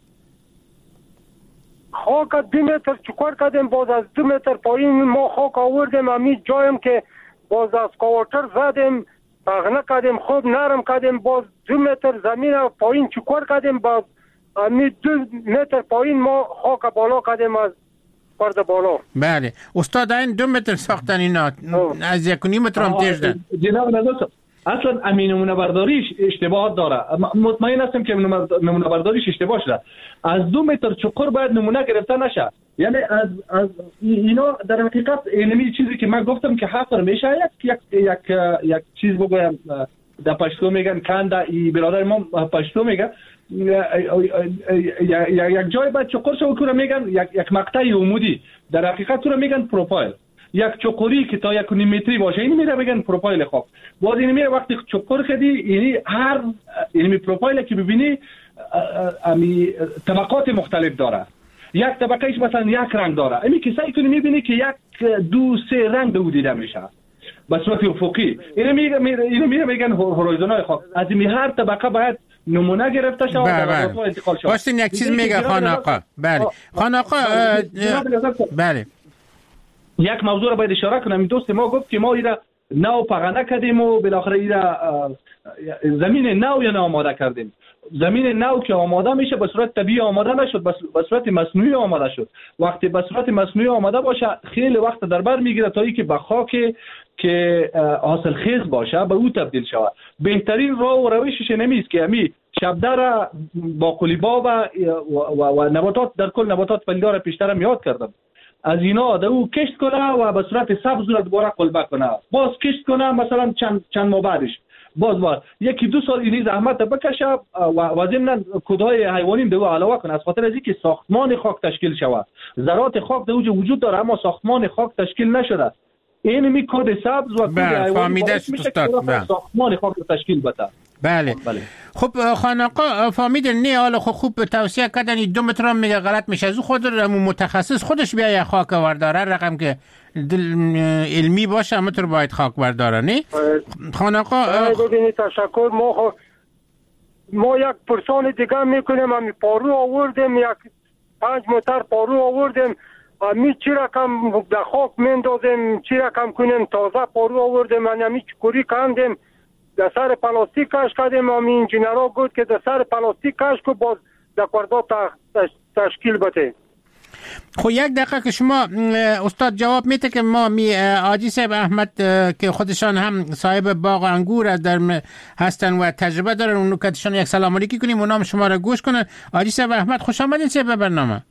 2 متر چقر کردیم، باز از 2 متر پایین ما خاک آوردیم، امی جایم که باز از کاوتر زدیم، تغنه کردیم، خوب نرم کردیم، باز 2 متر زمین پایین چقر کردیم، باز امی 2 متر پایین ما خاک بالا کردیم از پرده بالا. بله استاد این 2 متر ساختن اینا از 1.5 متر هم تیز. جناب نظر اصلا امین نمونه برداریش اشتباه داره. مطمئن هستم که نمونه برداریش اشتباه شده. از 2 متر چقر باید نمونه گرفته نشه. یعنی از اینا در حقیقت اینمی چیزی که من گفتم که حفر میشه یک چیز بگویم در پشتو میگن کنده ای برادر ما پشتو میگن یک جای باید چقر شو که میگن یک مقطع عمودی در حقیقت تو میگن پروفایل. یک چقری که تا 1.5 متری باشه این میره بگن پروفایل خاک. باز این میره وقتی چقر کردی یعنی هر یعنی پروفایل که ببینی طبقات مختلف داره. یک طبقهش مثلا یک رنگ داره. امی که سعی کنی میبینی که 1 2 3 رنگ به دیده میشه به صورت افقی. اینو میره میگن هورایزونال خاک. از این هر طبقه باید نمونه گرفته شد و در انتقال شد. باستین یک چیز میگه خان آقا. بله خان آقا بله یک موضوع رو باید اشاره کنم. این دوست ما گفت که ما اینا نو پغنه کردیم و بالاخره اینا زمین نو یا آماده کردیم. زمین نو که آماده میشه به صورت طبیعی آماده نشد، به صورت مصنوعی آماده شد. وقتی به صورت مصنوعی آماده باشه خیلی وقت در بر میگیره تا اینکه به خاک که حاصل خیز باشه به او تبدیل شود. بهترین راه و روشش نمیست که امی شبدر باقلی‌با و نباتات در کل نباتات پلیدار پیشترم یاد کردم. از اینا دو کشت کنه و به صورت سبز رو دوباره قلبه کنه. باز کشت کنه مثلا چند ماه بعدش باز 1-2 سال اینی زحمت بکشه و ضمن کودهای حیوانی دو علاوه کنه. از خاطر از اینکه ساختمان خاک تشکیل شود. ذرات خاک در وجود داره اما ساختمان خاک تشکیل نشده. این می کد سبز و کد حیوانی باعث میشه که ساختمان خاک تشکیل بده. بله خب خان آقا فهمیدن نه حالا خوب توصیه کردن 2 متر هم میگه غلط میشه. از خود متخصص خودش بیا یه خاک ورداره رقم که علمی باشه متر باید خاک ورداره نه خان آقا. ببینید تشکر. ما یک پرسان دیگه میکنیم. همی پارو آوردیم 5 متر پارو آوردیم. همی چی رقم در خاک میندازیم چی رقم کنیم تازه پارو آوردیم. همی چکوری کندیم در سر پلاستیک کش کردیم. همی انجینرها گفت که در سر پلاستیک کش که باز در کاردا تشکیل بده. خب 1 دقیقه که شما استاد جواب میده که ما حاجی صاحب احمد که خودشان هم صاحب باغ انگور در هستن و تجربه دارن اون نکاتشان یک سلام علیکی کنیم اونام شما را گوش کنن. حاجی صاحب احمد خوش آمدین صاحب به برنامه.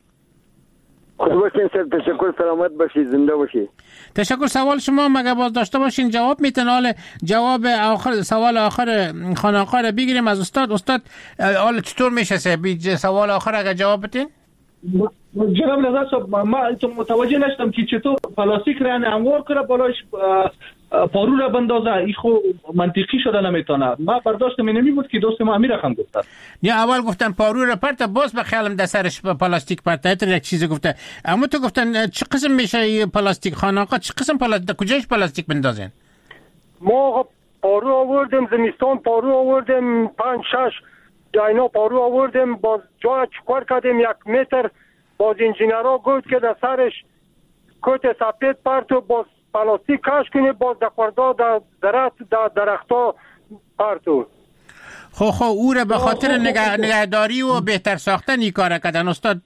خوش باشین صاحب. تشکر. سلامت باشید. زنده باشید. تشکر. سوال شما مگه باز داشته باشین جواب میتن. حال جواب آخر سوال آخر خان آقا رو بگیریم از استاد حال چطور میشه صاحب سوال آخر اگه جواب بدین؟ جناب نظر صاحب ما متوجه نشدم که چطور پلاستیک را انوار کنه بالاش پارو را بندازه. این خو منطقی شده نمیتونه. ما برداشتم اینمی بود که دوست ما امیر خان گفت. یا اول گفتن پارو را پرت باز به خیالم در سرش پلاستیک پرت یک چیزی گفته. اما تو گفتن چه قسم میشه پلاستیک خان آقا؟ چه قسم پلاستیک کجاش پلاستیک بندازین؟ ما پارو آوردیم زمستان پارو آوردیم 5-6 اینا پارو آوردیم باز جا چکار کردیم 1 متر. باز انجینرها گفت که در سرش کت سفید پرت و باز پلاستیک کش کنی باز در خوردا در درختا پرتو. خب او را به خاطر نگهداری و بهتر ساختن این کار کردن استاد.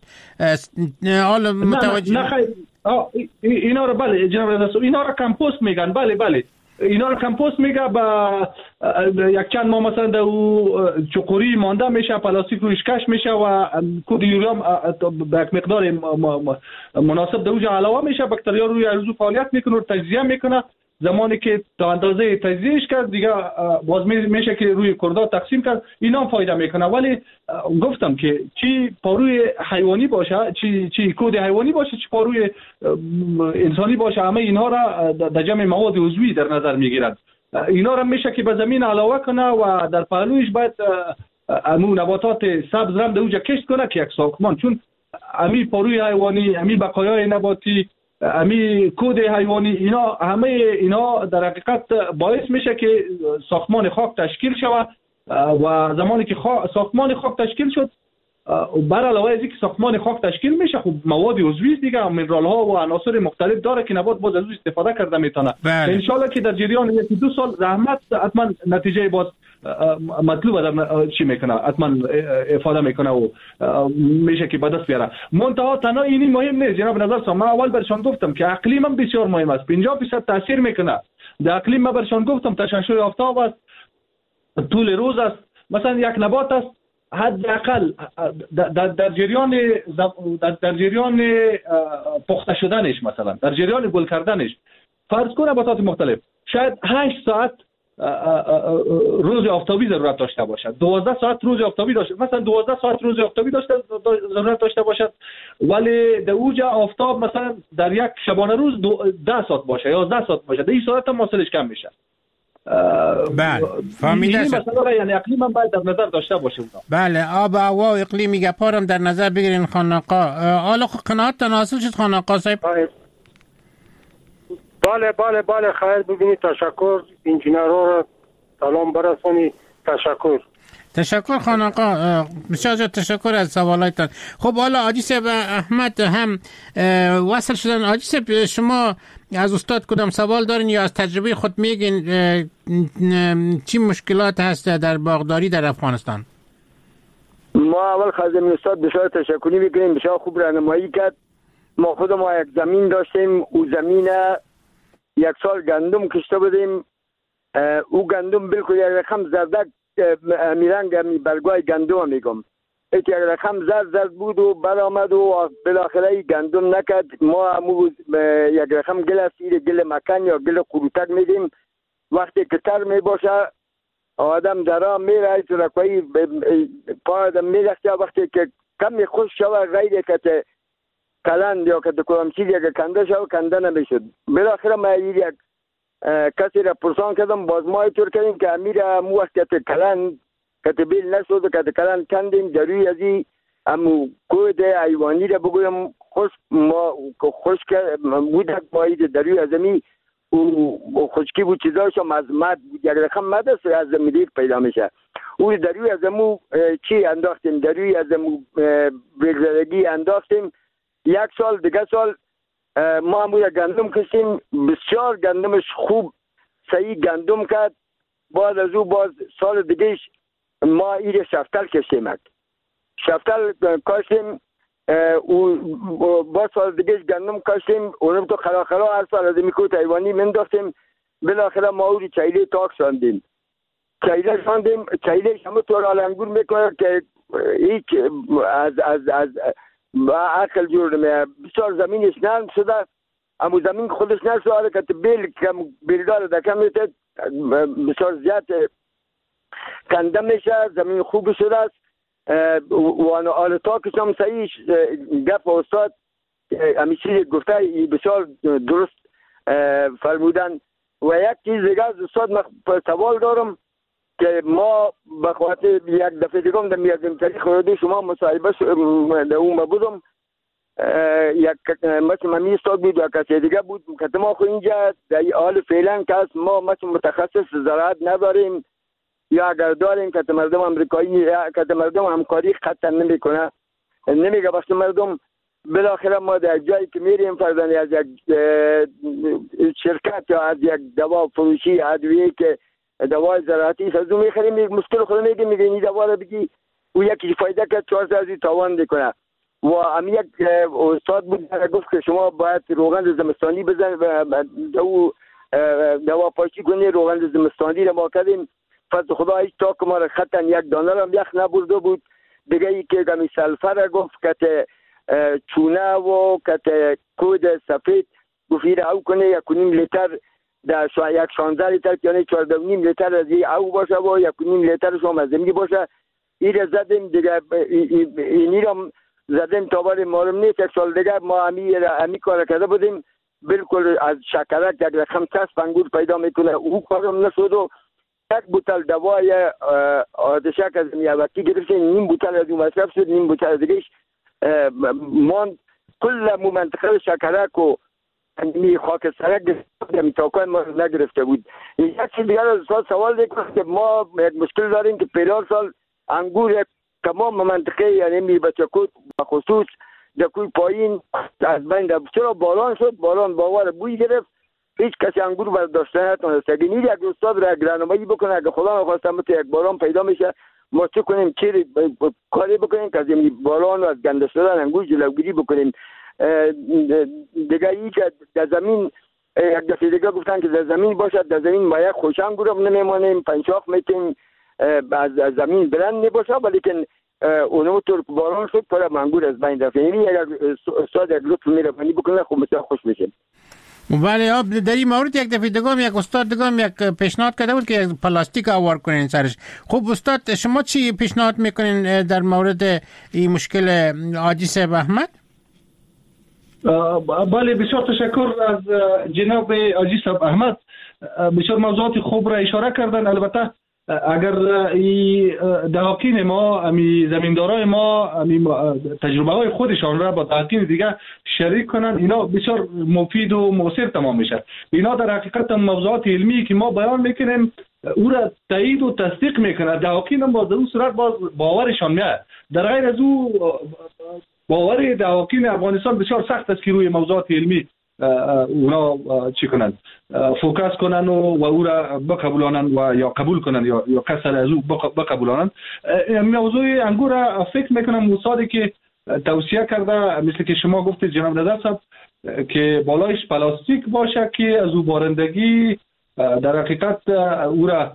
حالا متوجه نه خیر اینا رو بله جناب رئیس اینا رو کمپوست میگن. بله اینا رو کمپوست میگه. با یک چند ماه مثلا در چقوری مانده میشه پلاستیک رویش کش میشه و کد یوریا به یک مقدار مناسب در اونجا علاوه میشه. باکتریا روی ارزو فعالیت میکنه و تجزیه میکنه. زمانی که تا اندازه تجزیهش کرد دیگه باز میشه که روی کردا تقسیم کرد. اینا فایده میکنه. ولی گفتم که چی پاروی حیوانی باشه چی کد حیوانی باشه چی پاروی انسانی باشه همه اینها را در جمع مواد عضوی در نظر میگیرند. اینا را میشه که به زمین علاوه کنه و در پهلویش باید امو نباتات سبز رم در اونجا کشت کنه که یک ساختمان. چون امی پاروی حیوانی امی بقایای نباتی امی کود حیوانی اینا همه اینا در حقیقت باعث میشه که ساختمان خاک تشکیل شود و زمانی که ساختمان خاک تشکیل شد بر علاوه از اینکه ساختمان خاک تشکیل میشه خب مواد عضوی دیگه مینرال ها و عناصر مختلف داره که نبات باز از اون استفاده کرده میتونه. ان شاء الله که در جریان 1-2 سال زحمت حتما نتیجه باز مطلوب آدم چی میکنه حتما افاده میکنه و میشه که به دست بیاره. منتها تنها اینی مهم نیست جناب نظر صاحب. من اول برشان گفتم که اقلیم هم بسیار مهم است. 50% تاثیر میکنه در اقلیم. من برشان گفتم تشعشع آفتاب است، طول روز است، مثلا یک نبات است حداقل در جریان پخته شدنش، مثلا در جریان گل کردنش، فرض کن نباتات مختلف شاید 8 ساعت روز آفتابی ضرورت داشته باشد، 12 ساعت روز آفتابی داشته، مثلا 12 ساعت روز آفتابی ضرورت داشته باشد، ولی در اوج آفتاب مثلا در یک شبانه روز 10 ساعت باشه یا 11 ساعت باشه، 10 ساعت هم حاصلش کم میشه. بله فهمیده شد. مثلا یعنی اقلیم هم باید در نظر داشته باشه. بله آب و هوا و اقلیمی گپارم در نظر بگیرین خانم آقا. حالا قناعت حاصل شد خانم آقا صاحب؟ بله خیر ببینید. تشکر انجینر را سلام برسونی. تشکر خانم آقا، بسیار تشکر از سوالاتتان. خب حالا حاجی صاحب احمد هم وصل شدن. حاجی صاحب شما از استاد کدام سوال دارین یا از تجربه خود میگین چی مشکلات هست در باغداری در افغانستان؟ ما اول خازم استاد بسیار تشکری میکنیم، بسیار خوب راهنمایی کرد. ما خود ما یک زمین داشتیم، او زمین یک سال گندم کشته بودیم. او گندم بالکل یک رقم زردک میرنگ می برگای گندم میگم، یک رقم زرد بود و برآمد و بالاخره گندم نکرد. ما همو یک رقم گل است، گل مکن یا گل قروتک میدیم. وقتی که تر میباشه آدم درام میره ترکوی پا آدم میرخته، وقتی که کمی خوش شوه غیر که کلند یا که کدام چیزی که کنده شو کنده نمیشد. بالاخره ما یک کسی را پرسان کردم، باز ما اینطور کردیم که امیر مو وقت که کلند که بیل نشد که کلند کندیم دروی ازی امو کود ایوانی را بگویم خشک بودک باید دروی ازمی و خشکی بود چیزاشم از مد یک رقم مد است از زمیدیک پیدا میشه. او دروی ازمو چی انداختیم، دروی ازمو بگذارگی انداختیم. یک سال دیگه سال ما هم گندم کشیم، بسیار گندمش خوب صحیح گندم کرد. بعد از او باز سال دیگهش ما ایره شفتل کشیم، شفتل کاشیم و باز سال دیگهش گندم کاشیم. اونم تو خلاخلا هر سال از میکوت ایوانی منداختیم. بالاخره ما اوری چایله تاک شاندیم. چایله همه طور آلنگور میکنه که هیچ از عقل جور نمیه. بسیار زمینش نرم شده، اما زمین خودش نرم شده که بیلدار دکم میتد بسیار زیاد کنده میشه. زمین خوب شده است و آل تاکش هم صحیح گپ استاد همیشه گفته بسیار درست فرمودن. و یک چیز دیگه از استاد من سوال دارم که ما به خاطر یک دفعه دیگم در میادیم تاریخ رادیو شما مصاحبه در اون بودم، یک مثل ممی استاد بود و کسی دیگه بود که ما خو اینجا در حال فعلا که ما مثل متخصص زراعت نداریم یا اگر داریم که مردم امریکایی که مردم همکاری قطعا نمیکنه، نمیگه وقتی مردم بالاخره ما در جایی که میریم فرضاً از یک شرکت یا از یک دوا فروشی ادویه که دوای زراعتی از اون میخریم، مشکل خود میگه این دوا رو بگی او یکی فایده که 400 تاوان میکنه. و هم یک استاد بود گفت که شما باید روغن زمستانی بزن و دوا پاشی کنی. روغن زمستانی رو ما کردیم، فضل خدا هیچ تا که ما را خطا یک دانه هم یخ نبرده بود. دیگه ای که گمی سلفر گفت که چونه و که کود سفید گفت او کنه 1.5 لیتر در یک 16 لیتر یعنی 14.5 لیتر از او باشه و 1.5 لیتر شما از زمینی باشه. این زدیم دیگه، اینی رو زدیم تا ولی معلوم نیست. یک سال دیگه ما همی کار کرده بودیم، بالکل از شکرک یک رقم چسب انگور پیدا میکنه، او کارم نشد و یک بوتل دوای آتشک از میوکی گرفتیم، نیم بوتل از اون مصرف شد، نیم بوتل دیگهش ماند. کل منطقه شکرک و می خاک سرک تاکای ما نگرفته بود. یک چیز دیگر از سوال دیگه که ما یک مشکل داریم که پیلار سال انگور تمام منطقه یعنی می بچکوت بخصوص دکوی پایین از بین چرا باران شد، باران باور بوی گرفت هیچ کسی انگور برداشته نتونست. اگه یک استاد را راهنمایی بکنه، اگه خدا نخواسته مت یک باران پیدا میشه، ما چه کنیم، چه کاری بکنیم که از این باران و از گنده شدن انگور جلوگیری بکنیم. دیگه ای که در زمین یک دفعه دیگه گفتن که در زمین باشد، در زمین ما یک خوش انگور هم نمیمانیم، پنچاخ میتیم از زمین بلند نباشه، ولیکن اونو طور باران شد پر انگور از بین رفت. یعنی یک استاد یک لطف میرفانی بکنه خب مثلا خوش بشه. بله، در این مورد یک دفعه دیگه یک استاد دیگه یک پیشنهاد کرده بود که یک پلاستیک آوار کنین سرش. خب استاد شما چی پیشنهاد میکنین در مورد این مشکل حاجی صاحب احمد؟ بله، بسیار تشکر از جناب حاجی صاحب احمد. بسیار موضوعات خوب را اشاره کردن. البته اگر دهاقین ما، زمیندارای ما تجربه های خودشان را با دهاقین دیگه شریک کنن، اینا بسیار مفید و مؤثر تمام میشه. اینا در حقیقت موضوعات علمی که ما بیان میکنیم او را تایید و تصدیق میکنه. دهاقین هم باز در اون صورت باز باورشان میاد. در غیر از او باور دهاقین افغانستان بسیار سخت است که روی موضوعات علمی اونا چی کنن، فوکس کنن و او را بقبولانن و یا قبول کنن یا کسر از او بقبولانن. موضوع انگور را فکر میکنم استادی که توصیه کرده مثل که شما گفتید جناب نظر صاحب که بالایش پلاستیک باشه که از او بارندگی در حقیقت او را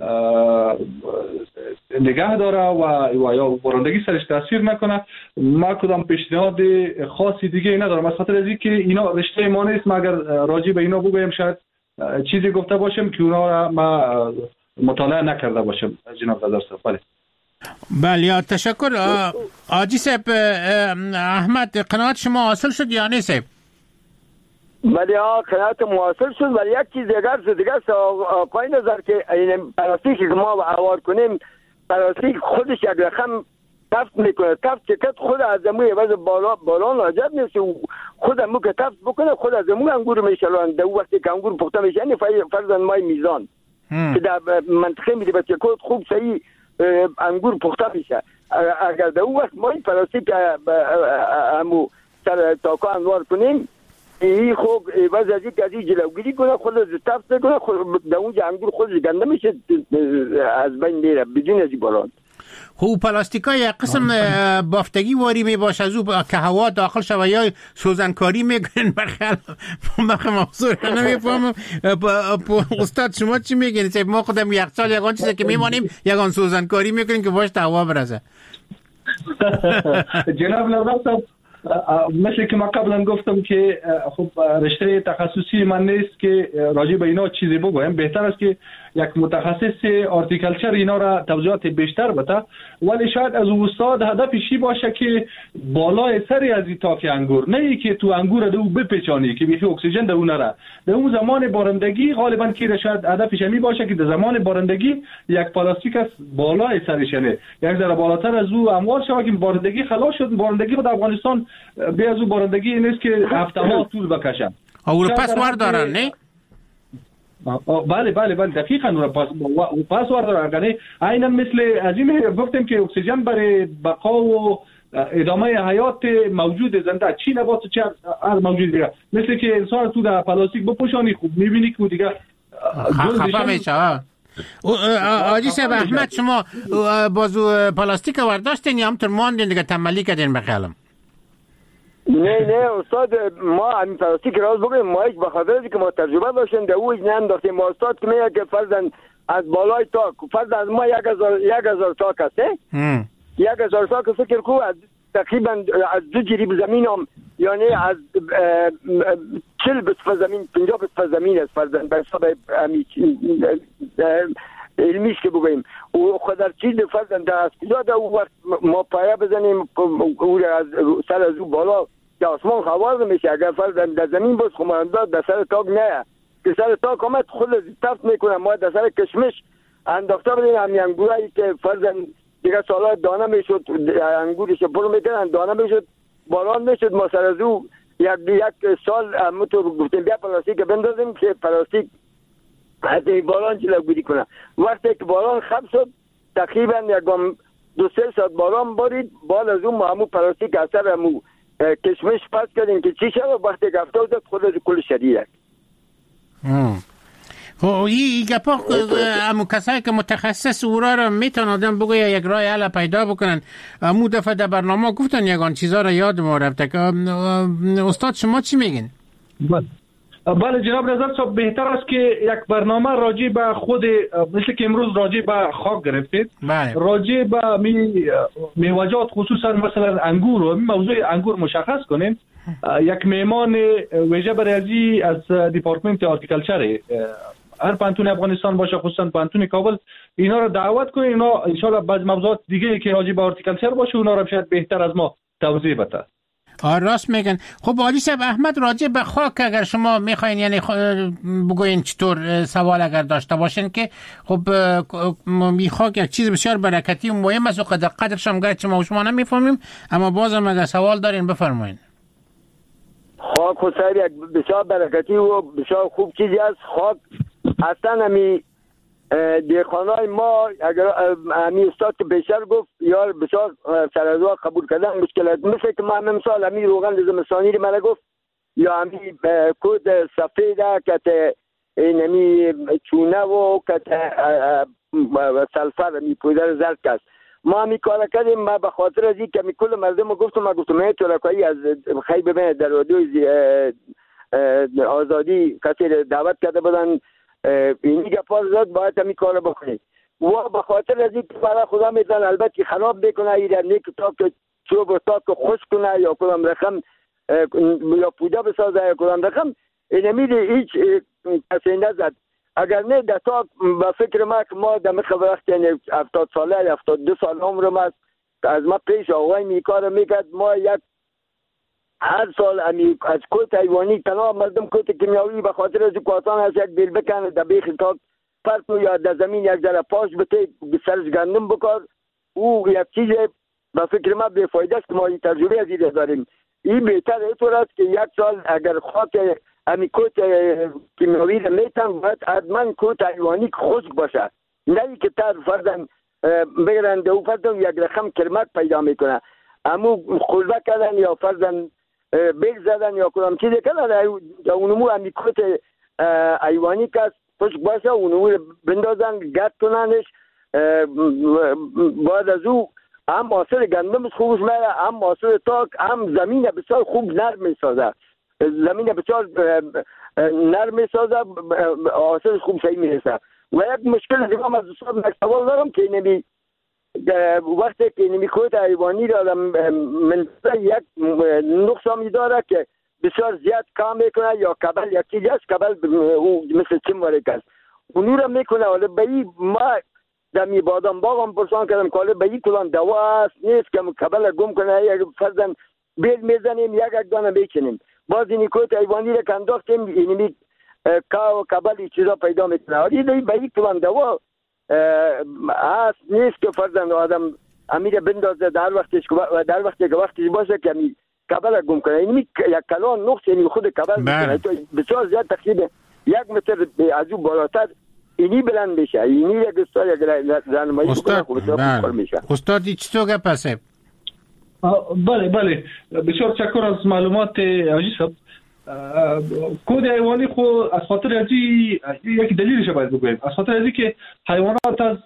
نگه داره و یا بارندگی سرش تاثیر نکنه. ما کدام پیشنهاد خاصی دیگه ندارم، از خاطر از اینکه اینا رشته ما نیست. ما اگر راجع به اینا بگویم شاید چیزی گفته باشم که اونا را ما مطالعه نکرده باشم. جناب نظر صاحب بله، تشکر. حاجی صاحب احمد، قناعت شما حاصل شد یا نه صاحب؟ ولی قناعت حاصل شد. ولی یک چیز دیگه آقای نظر که این پلاستیک که ما عوار کنیم، پلاستیک خودش یک رقم تفت میکنه. تفت که خود از اموی عوض بالان راجب نیست، خود امو که تفت بکنه خود از امو انگور میشلون. در وقتی که انگور پخته میشه، یعنی فرضاً مای میزان که در منطقه میده بچه کود خوب صحیح انگور پخته میشه. اگر در اون وقت مای پلاستیک امو سر تاکا انوار کنیم، این خوب عوض از این که از این جلوگیری کنه، خود از تفت کنه، در اونجا انگور خودش گنده میشه، از بین میره بدون از این باران. خب پلاستیکا یک قسم بافتگی واری می باشه از او که هوا داخل شوه یا سوزنکاری میکنن. برخلاف موضوع نمیفهمم. استاد شما چی میگین؟ ما خودم یخچال یگان چیزی که میمانیم یگان سوزنکاری میکنیم که باش هوا برسه. جناب نظر صاحب، مثل که ما قبلا گفتم که خب رشته تخصصی من نیست که راجع به اینا چیزی بگویم. بهتر است که یک متخصص هورتیکلچر اینا را توضیحات بیشتر بده. ولی شاید از استاد هدفش این باشه که بالای سری از این تاک انگور، نه ای که تو انگور دو بپیچانی که بیخی اکسیژن در اون نره. در اون زمان بارندگی غالبا که شاید هدفش می باشه که در زمان بارندگی یک پلاستیک از بالای سرش، یعنی یک ذره بالاتر از او اموال شود که بارندگی خلاص شد. بارندگی در افغانستان به از او بارندگی نیست که هفته ها طول بکشه. اروپا سوار دارن نه؟ بله دقیقاً پاس وارد دارن. عیناً مثل از این گفتیم که اکسیژن برای بقا و ادامه حیات موجود زنده چی نبات چه هر موجود دیگه، مثل که انسان تو در پلاستیک بپوشانی خوب میبینی که دیگه خفه میشه. حاجی صاحب احمد، شما بازو پلاستیک ورداشتین یا همطور ماندین دیگه تنبلی کردین بخیالم؟ نه استاد، ما همین پلاستیک راز بگیم ما هیچ بخاطر که ما تجربه داشتیم در اوج ننداختیم. ما استاد که میگه که فرضاً از بالای تاک، فرضاً از ما 1000 تاک هست، 1000 تاک فکر کو از تقریبا از 2 جریب زمین هم، یعنی از 40 بسفه زمین 50 بسفه زمین است فرضاً به حساب علمیش که بگویم. و خود در چیز فرضاً در از کجا در اون وقت ما پایه بزنیم او از سر از او بالا که آسمان خوار میشه. اگر فرضاً در زمین باز خمانداد در سر تاک نه که سر تاک آمد خود تفت میکنه. ما در سر کشمش انداخته بودیم همین انگورایی که فرضاً دیگه سالا دانه میشد، انگورش پر میکنن دانه میشد، باران میشد. ما سر از او یک سال همونطور گفتیم بیا پلاستیک بندازیم که پلاستیک از باران جلوگیری کنه. وقتی که باران خب شد تقریبا یکم 2-3 ساعت باران بارید، بعد از اون ما همون پلاستیک اثر همون کشمش پس کردیم که چی شد. وقتی که افتاد خود کل شدید. خب این گپا امو کسایی که متخصص اورا را میتون آدم بگوید یک راه حل پیدا بکنن. امو دفعه در برنامه گفتن یگان چیزا را یاد ما رفته که استاد شما چی میگین؟ بله جناب نظر صاحب، بهتر است که یک برنامه راجع به خود مثل که امروز راجع به خاک گرفتید، راجع به میوه‌جات خصوصا مثلا انگور و موضوع انگور مشخص کنیم. یک مهمان ویژه برای از دیپارتمنت هورتیکالچر هر پانتون افغانستان باشه، خصوصا پانتون کابل، اینا رو دعوت کنیم. اینا ان شاء الله بعض موضوعات دیگه که راجع به هورتیکالچر باشه اونا رو شاید بهتر از ما توضیح بده. راست میگن. خب عالی صاحب، احمد راجع به خاک اگر شما میخواین یعنی بگوین چطور سوال اگر داشته باشین که خب می خاک یک چیز بسیار برکتی و مهم است و قدرش هم گرچه ما و شما نمیفهمیم، اما بازم اگر سوال دارین بفرمایین. خاک و سر یک بسیار برکتی و بسیار خوب چیزی است. خاک اصلا همی دیخانای ما اگر همی استاد که بیشتر گفت یا بسیار سرازوا قبول کردن مشکلات، مثل که ما مثال همی روغن زمستانی رو من گفت یا همی کود سفیده که همی چونه و که سلفر همی پودر زرد کست ما همی کار کردیم. ما به خاطر از این که کل مردم گفتم ما گفتم من ترکایی از خیلی ببینه در رادیوی آزادی کسی دعوت کرده بودن اینی گفار زد باید همی کار بکنید و به خاطر از این که برای خدا میتن البته خراب بکنه ایره نیک تا که چوب و تا که خوش کنه یا کدام رقم یا پوده بسازه یا کدام رقم اینمیده هیچ کسی نزد. اگر نه دستا به فکر ما که ما دمخ وقت یعنی 70 ساله 72 سال عمرم است از ما پیش آقای میکار میکرد. ما یک هر سال از کوت حیوانی تنها مردم کوت کیمیاوی به خاطر از کوتان از یک بیل بکنه در بیخ تا پرتو یا در زمین یک ذره پاش بته سرش گندم بکار او یک چیز به فکر ما بی فایده است که ما این تجربه از این داریم. این بهتر اینطور است که یک سال اگر خاک امی کوت کیمیاوی را میتن باید حتما کوت حیوانی خشک باشه، نه ای که تر فردن بگرند او فردن یک رقم کرمک پیدا میکنه امو خلبه کردن یا فردن بیل زدن یا کدام چیزی کردن اونمو امی کوت حیوانی که خشک باشه اونمو بندازن گرد کننش. بعد از او هم حاصل گندم خوبش میره، هم حاصل تاک، هم زمین بسیار خوب نرم میسازه، زمین بسیار نرم میسازه، حاصل خوب صحیح میرسه. و یک مشکل دیگه هم از دوستان سوال دارم که نمی وقتی که نمی کوت حیوانی را من یک نقصانی داره که بسیار زیاد کام میکنه یا کبل یک چیزی است کبل مثل چیم وارک است اونو را میکنه. ولی بایی ما دمی بادام باغم پرسان کردم که ولی بایی کلان دوا است نیست که کبل گم کنه یک فرزن بیل میزنیم یک دانه بیچنیم باز اینی کوت حیوانی را کنداختیم اینی کا و کبل چیزا پیدا میکنه. ولی بایی کلان دوا است نیست که فرزن آدم امیر بندازه در وقتی که وقتی باشه که می کبل گم کنه. اینی یک کلان نقص اینی خود کبل میکنه بسیار زیاد تقریبا 1 متر از او بالاتر اینی بلند میشه. اینی یک استاد یک راهنمایی میکنه خوب میشه. استادی چطور گپسه؟ بله بسیار تشکر از معلومات حاجی صاحب. کود حیوانی خو از خاطر از یک دلیلش باید بگویم، از خاطر از که حیوانات از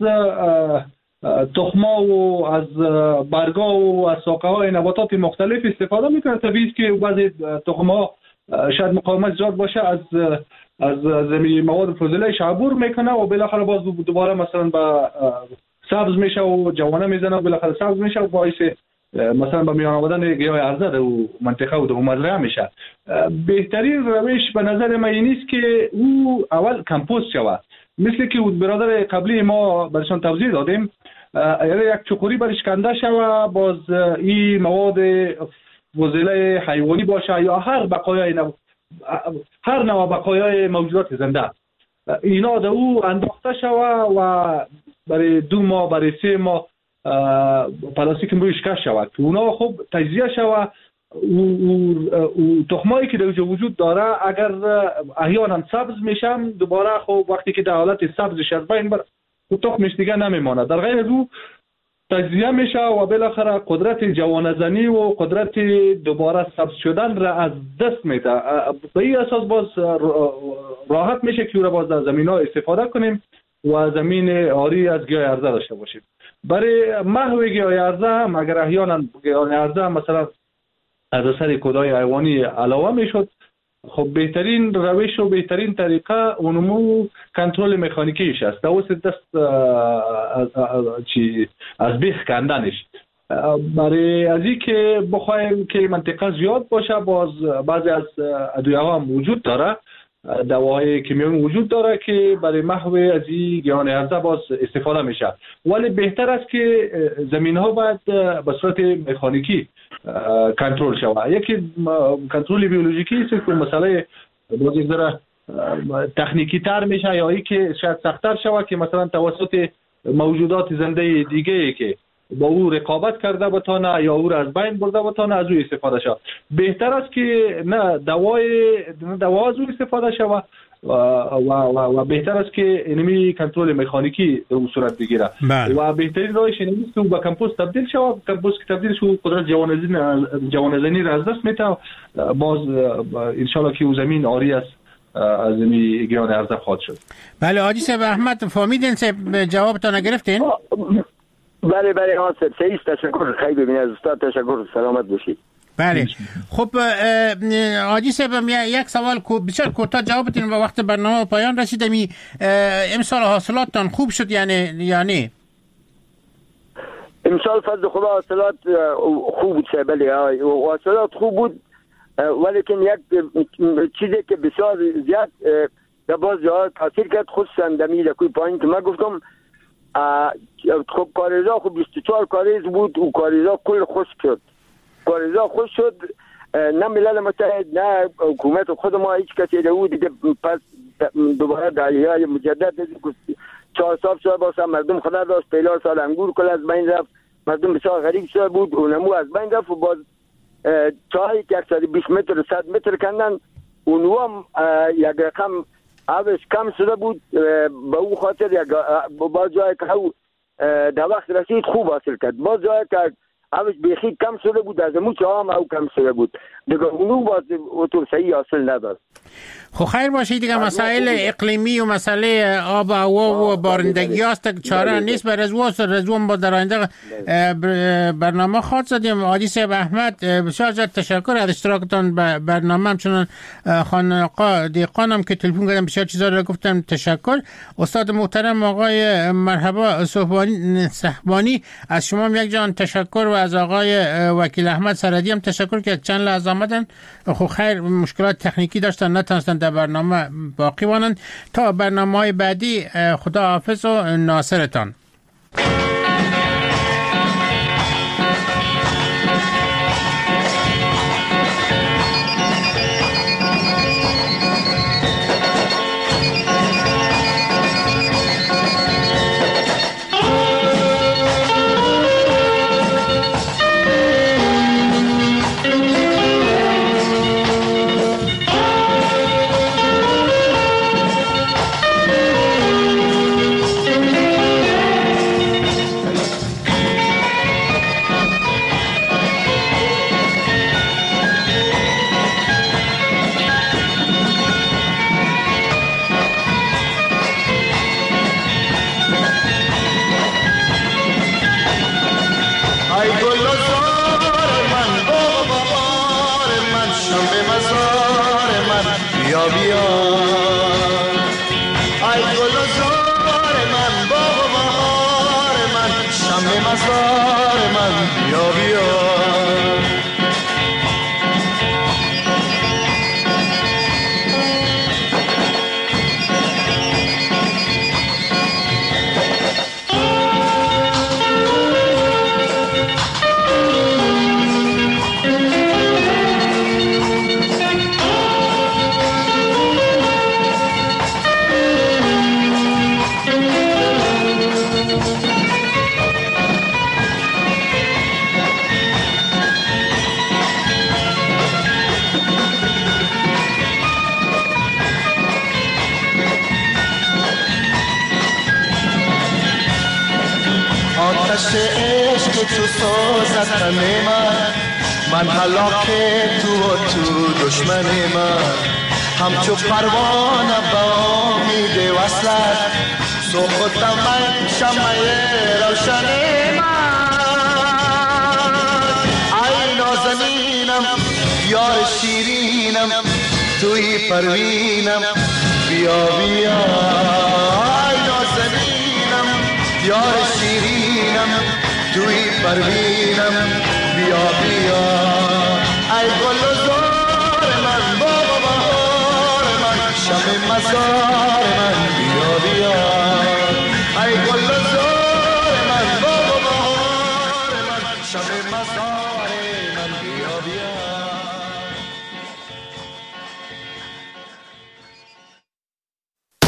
تخما و از برگا و از ساقه های نباتات مختلف استفاده میکنه. طبیعی است که بعضی تخما شاید مقاومت زیاد باشه از زمین مواد فضله شعبور میکنه و بالاخره باز دوباره مثلا به سبز میشه و جوانه میزنه و بالاخره سبز میشه و باعث مثلا به میان آمدن گیاه ارزه در منطقه و در مزرعه میشه. بهترین روش به نظر من این است که او اول کمپوست شود، مثل که برادر قبلی ما برشان توضیح دادیم، یعنی یک چقوری برش کنده شود، باز این مواد فضله حیوانی باشه یا هر نوع بقایای موجودات زنده اینا در او انداخته شود و برای 2 ماه برای 3 ماه پلاستیک رویش کش شود که اونا خوب تجزیه شود و تخمایی که در وجود داره اگر احیانا سبز میشم دوباره خوب وقتی که در حالت سبزش از بین بر تخمش دیگه نمیمانه. در غیر از او تجزیه میشه و بالاخره قدرت جوانزنی و قدرت دوباره سبز شدن را از دست میده. به این اساس باز راحت میشه که را باز در زمین ها استفاده کنیم و زمین آری از گیاه عرضه داشته باشیم. برای محو گیاه عرضه هم اگر احیانا گیاه عرضه مثلا از اثر کودهای حیوانی علاوه میشد، خب بهترین روش و بهترین طریقه اونمو کنترل مکانیکیش است، توسط دست از بیخ کندنش. برای از این که بخوایم که منطقه زیاد باشه، باز بعضی از ادویه ها هم وجود داره، دواهای کیمیایی وجود داره که برای محو از این گیاهان عرضه باز استفاده میشه، ولی بهتر است که زمین ها باید به صورت مکانیکی کنترل شود. یکی کنترل بیولوژیکی است که مسئله باز یک ذره تکنیکی تر میشه، یا ای که شاید سخت‌تر شود که مثلا توسط موجودات زنده دیگه که با او رقابت کرده بتانه یا او را از بین برده بتانه از او استفاده شود. بهتر است که نه دوا از او استفاده شود و بهتر است که اینمی کنترل مکانیکی در اون صورت بگیره. و بهترین راهش اینه که با کمپوست تبدیل شود. کمپوست که تبدیل شود قدرت جوانزنی را از دست میده، باز انشالله که او زمین آری است از این گیاهان عرضه خواهد شد. بله حاجی صاحب احمد فهمیدین جوابتون نگرفتین؟ بله حاضر سعید، تشکر. خیلی ببینید از استاد، تشکر، سلامت باشید. بله خب حاجی صاحب یک سوال بسیار کوتاه جواب بدین و وقت برنامه پایان رسیدم. امسال حاصلاتتان خوب شد یعنی امسال فضل خدا حاصلات خوب بود. بله حاصلات خوب بود، ولیکن یک چیزی که بسیار زیاد در باز جاها تاثیر کرد، خصوصا در کوی پایین که من گفتم خب کاریزا خب 24 کاریز بود و کاریزا کل خشک شد. کاریزا خشک شد، نه ملل متحد نه حکومت خود ما هیچ کسی رو دیگه پس دوباره دعیه مجدد 4 سال شد باسه مردم خدا داشت. 4 سال انگور کل از بین رفت، مردم بسیار غریب شده بود، اونمو از بین رفت و باز چاهی که 120 متر 100 متر کندن، اونو هم یک رقم عوض کم شده بود. به او خاطر باز جایی که در وقت رسید خوب حاصل کرد، باز جایی که عوض بیخی کم شده بود از امو چاه هم او کم شده بود دیگه، اونو باز اوتو صحیح حاصل نداد. خب خیر باشید دیگه. مسائل اقلیمی و مسئله آب و هوا و بارندگی هست، چاره نیست. بر رضوان با در آینده برنامه خواهد زدیم. حاجی صاحب احمد بسیار زیاد تشکر از اشتراکتان به برنامه. همچنان خانقا دیقانم که تلفن کردم بسیار چیزا رو گفتم تشکر. استاد محترم آقای مرحبا صحبانی از شما یک جان تشکر و از آقای وکیل احمد سردی هم تشکر که چند لحظه آمدن. خب خیر مشکلات تکنیکی داشتن نتونستن در برنامه باقی مانند. تا برنامه‌های بعدی خدا حافظ و ناصرتان. آتش عشق تو سازد تن من هلاک تو و تو دشمن من همچو پروانه با امید وصلت سوختم من شمع روشن من ای نازنینم یار شیرینم توی پروینم بیا بیا ای نازنینم یار شیرینم توی پروینم